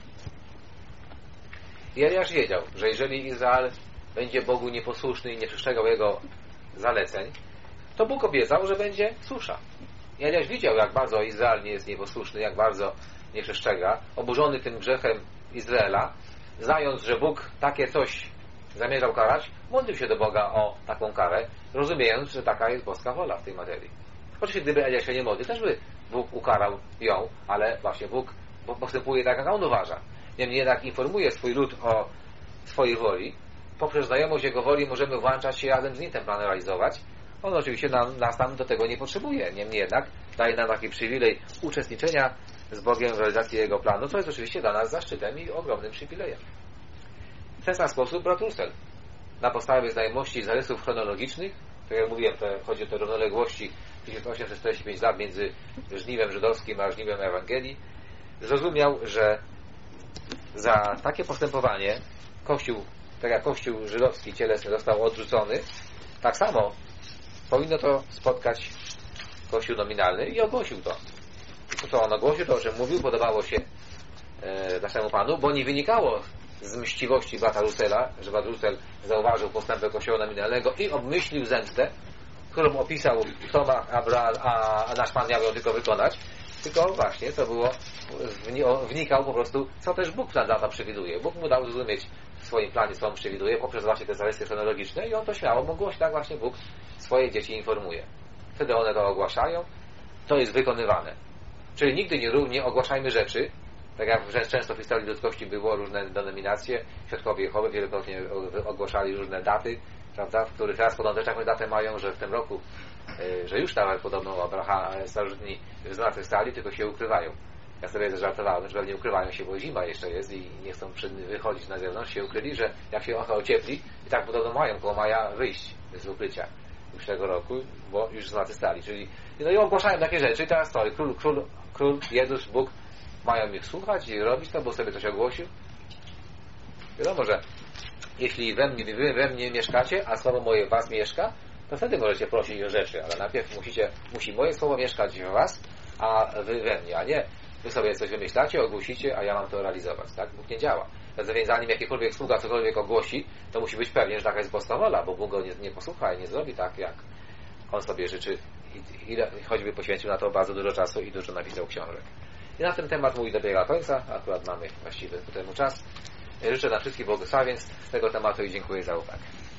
I Eliasz wiedział, że jeżeli Izrael będzie Bogu nieposłuszny i nie przestrzegał Jego zaleceń, to Bóg obiecał, że będzie susza. I Eliasz widział, jak bardzo Izrael nie jest nieposłuszny, jak bardzo nie przestrzega. Oburzony tym grzechem Izraela, znając, że Bóg takie coś zamierzał karać, modlił się do Boga o taką karę, rozumiejąc, że taka jest boska wola w tej materii. Oczywiście gdyby Eliasz się nie modlił, też by Bóg ukarał ją, ale właśnie Bóg postępuje tak, jak on uważa. Niemniej jednak informuje swój lud o swojej woli. Poprzez znajomość Jego woli możemy włączać się razem z nim ten plan realizować. On oczywiście nam, nas tam do tego nie potrzebuje. Niemniej jednak daje nam taki przywilej uczestniczenia z Bogiem w realizacji Jego planu, co jest oczywiście dla nas zaszczytem i ogromnym przywilejem. W ten sam sposób brat Russell, na podstawie znajomości zarysów chronologicznych, tak jak mówiłem, to chodzi o te równoległości tysiąc osiemset czterdzieści pięć lat między żniwem żydowskim a żniwem Ewangelii, zrozumiał, że za takie postępowanie Kościół, tak jak Kościół żydowski cielesny został odrzucony, tak samo powinno to spotkać Kościół nominalny i ogłosił to. I to, co on ogłosił, to o czym mówił, podobało się e, naszemu Panu, bo nie wynikało z mściwości brata Russella, że brat Russell zauważył postępy Kościoła nominalnego i obmyślił zemstę, którą opisał, kto ma, a, a, a nasz Pan miał ją tylko wykonać, tylko właśnie to było, wnikał po prostu, co też Bóg plan lata przewiduje. Bóg mu dał zrozumieć w swoim planie, co on przewiduje, poprzez właśnie te zalecenia chronologiczne i on to śmiało mógł głosić, tak właśnie Bóg swoje dzieci informuje. Wtedy one to ogłaszają, to jest wykonywane. Czyli nigdy nie, nie ogłaszajmy rzeczy, tak jak często w historii ludzkości było różne denominacje, Świadkowie Jehowy wielokrotnie ogłaszali różne daty, prawda, w których raz podobno też jakąś datę mają, że w tym roku, że już nawet podobno Abraham, starożytni wyznawcy stali, tylko się ukrywają. Ja sobie żartowałem, że pewnie ukrywają się, bo zima jeszcze jest i nie chcą wychodzić na zewnątrz, się ukryli, że jak się trochę ociepli i tak podobno mają koło maja wyjść z ukrycia już tego roku, bo już znacy stali. Czyli no i ogłaszają takie rzeczy i teraz to król, król, król, Jezus, Bóg mają ich słuchać i robić to, bo sobie coś ogłosił. Wiadomo, że jeśli we mnie, wy we mnie mieszkacie, a słowo moje w was mieszka, to wtedy możecie prosić o rzeczy, ale najpierw musicie, musi moje słowo mieszkać w was, a wy we mnie, a nie wy sobie coś wymyślacie, ogłosicie, a ja mam to realizować. Tak? Bóg nie działa. Zatem zanim jakikolwiek sługa cokolwiek ogłosi, to musi być pewien, że taka jest boska wola, bo Bóg go nie, nie posłucha i nie zrobi tak, jak on sobie życzy i, i choćby poświęcił na to bardzo dużo czasu i dużo napisał książek. I na ten temat mój dobiega końca, akurat mamy właściwy ku temu czas. Życzę nam wszystkich błogosławieństw z tego tematu i dziękuję za uwagę.